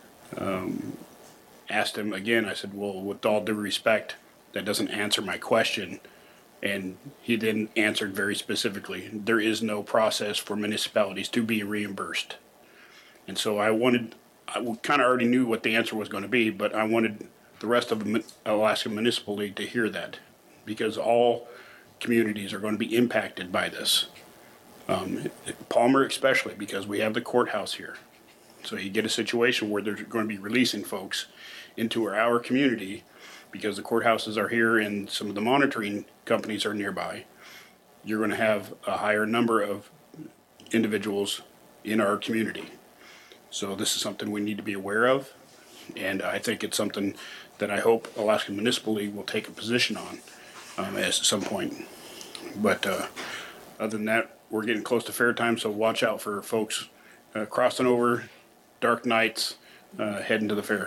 asked him again, I said, well, with all due respect, that doesn't answer my question. And he then answered very specifically, there is no process for municipalities to be reimbursed. And so I kind of already knew what the answer was going to be, but I wanted the rest of the Alaska Municipal League to hear that, because all communities are going to be impacted by this. Palmer especially, because we have the courthouse here. So you get a situation where they're going to be releasing folks into our community because the courthouses are here and some of the monitoring companies are nearby. You're going to have a higher number of individuals in our community. So this is something we need to be aware of, and I think it's something that I hope Alaska Municipal League will take a position on at some point. But other than that, we're getting close to fair time, so watch out for folks crossing over, dark nights, heading to the fair.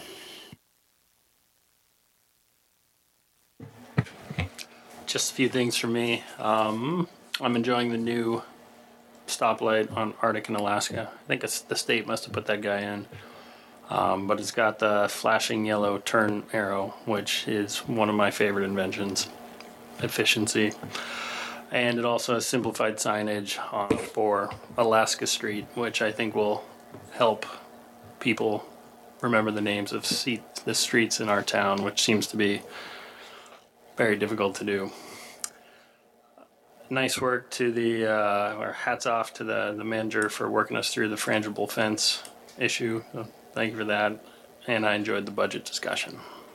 Just a few things for me. I'm enjoying the new stoplight on Arctic and Alaska. I think the state must have put that guy in. But it's got the flashing yellow turn arrow, which is one of my favorite inventions. Efficiency. And it also has simplified signage for Alaska Street, which I think will help people remember the names of the streets in our town, which seems to be very difficult to do. Nice work to or hats off to the manager for working us through the frangible fence issue. So thank you for that. And I enjoyed the budget discussion.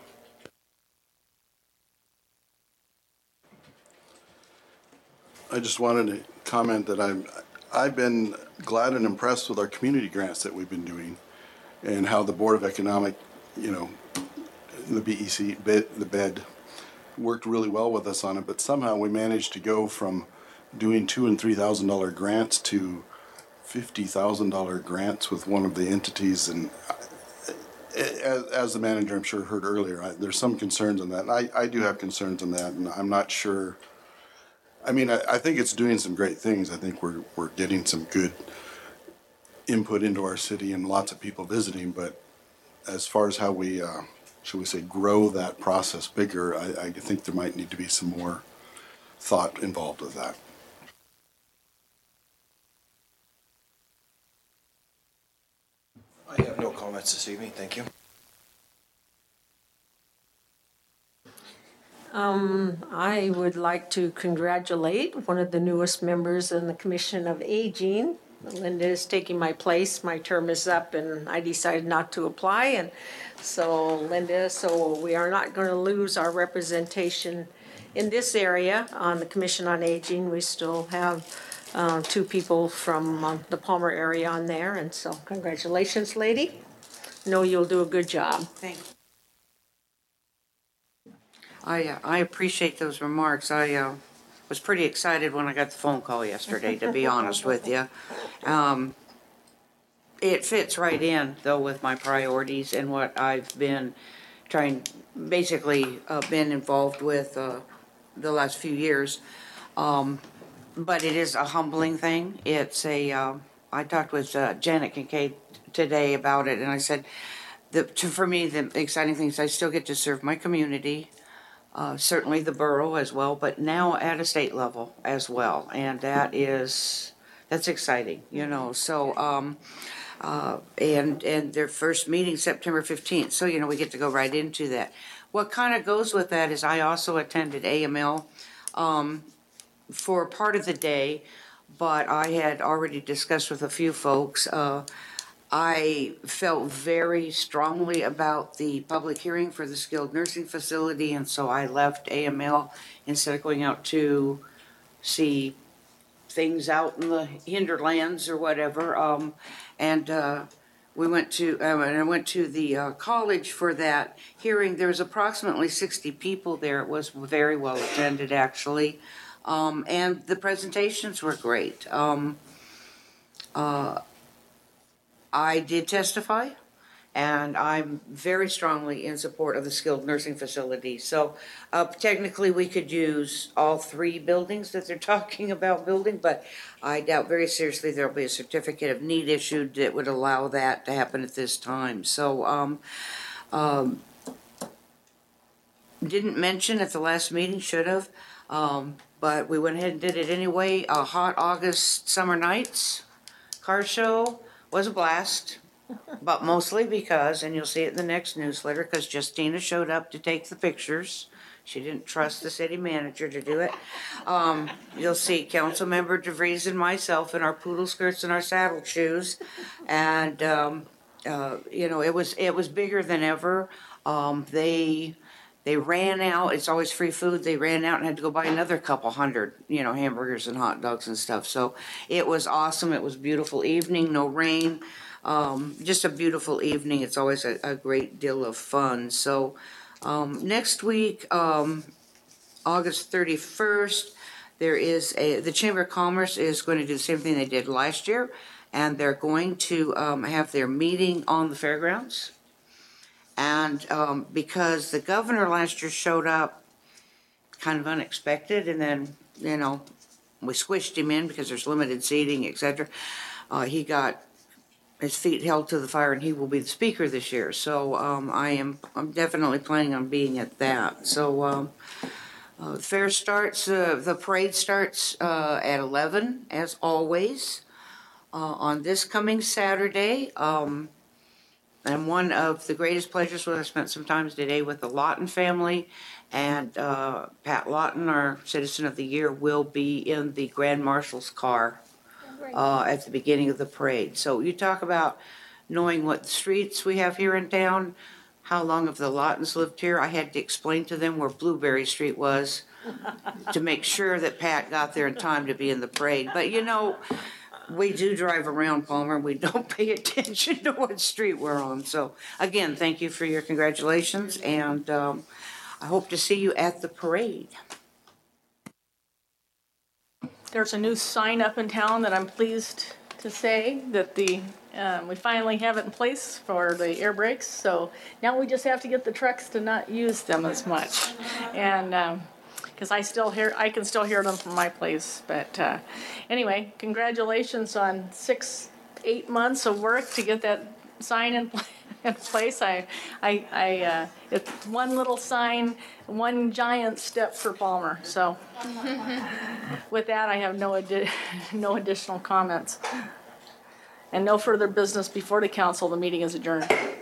I just wanted to comment that I've been glad and impressed with our community grants that we've been doing and how the Board of Economic, the BEC, the BED, worked really well with us on it, but somehow we managed to go from doing $2,000 and $3,000 grants to $50,000 grants with one of the entities. And as the manager, I'm sure, heard earlier, there's some concerns on that. And I do have concerns on that, and I'm not sure. I mean, I think it's doing some great things. I think we're getting some good input into our city and lots of people visiting. But as far as how we, should we say, grow that process bigger, I think there might need to be some more thought involved with that. I have no comments this evening. Thank you. I would like to congratulate one of the newest members in the Commission of Aging. Linda is taking my place. My term is up and I decided not to apply. And so Linda, we are not going to lose our representation in this area on the Commission on Aging. We still have 2 people from the Palmer area on there. And so congratulations, lady. Know you'll do a good job. Thank you. I appreciate those remarks. I was pretty excited when I got the phone call yesterday, to be honest with you. It fits right in, though, with my priorities and what I've been basically been involved with the last few years. But it is a humbling thing. It's I talked with Janet Kincaid today about it, and I said, for me, the exciting thing is I still get to serve my community. Certainly the borough as well, but now at a state level as well, and that's exciting, So, and their first meeting September 15th, so we get to go right into that. What kind of goes with that is I also attended AML for part of the day, but I had already discussed with a few folks. I felt very strongly about the public hearing for the skilled nursing facility, and so I left AML instead of going out to see things out in the hinterlands or whatever. We went to, I went to the college for that hearing. There was approximately 60 people there. It was very well attended, actually, and the presentations were great. I did testify, and I'm very strongly in support of the skilled nursing facility. So technically we could use all 3 buildings that they're talking about building, but I doubt very seriously there'll be a certificate of need issued that would allow that to happen at this time. So didn't mention at the last meeting, should have, but we went ahead and did it anyway. Hot August summer nights, car show. Was a blast, but mostly because, and you'll see it in the next newsletter, because Justina showed up to take the pictures. She didn't trust the city manager to do it. You'll see Councilmember DeVries and myself in our poodle skirts and our saddle shoes, and it was bigger than ever. They ran out. It's always free food. They ran out and had to go buy another couple hundred, hamburgers and hot dogs and stuff. So it was awesome. It was a beautiful evening, no rain. Just a beautiful evening. It's always a great deal of fun. So next week, August 31st, the Chamber of Commerce is going to do the same thing they did last year, and they're going to have their meeting on the fairgrounds. And because the governor last year showed up kind of unexpected, and then, we squished him in because there's limited seating, etc. He got his feet held to the fire, and he will be the speaker this year. So I'm definitely planning on being at that. So the fair starts, the parade starts at 11, as always, on this coming Saturday. And one of the greatest pleasures was I spent some time today with the Lawton family, and Pat Lawton, our Citizen of the Year, will be in the Grand Marshal's car at the beginning of the parade. So you talk about knowing what streets we have here in town. How long have the Lawtons lived here? I had to explain to them where Blueberry Street was to make sure that Pat got there in time to be in the parade. But we do drive around Palmer. We don't pay attention to what street we're on. So again, thank you for your congratulations, and I hope to see you at the parade. There's a new sign up in town that I'm pleased to say that we finally have it in place for the air brakes. So now we just have to get the trucks to not use them as much, and because I can still hear them from my place. But anyway, congratulations on 8 months of work to get that sign in place. It's one little sign, one giant step for Palmer. So with that, I have no additional comments. And no further business before the council. The meeting is adjourned.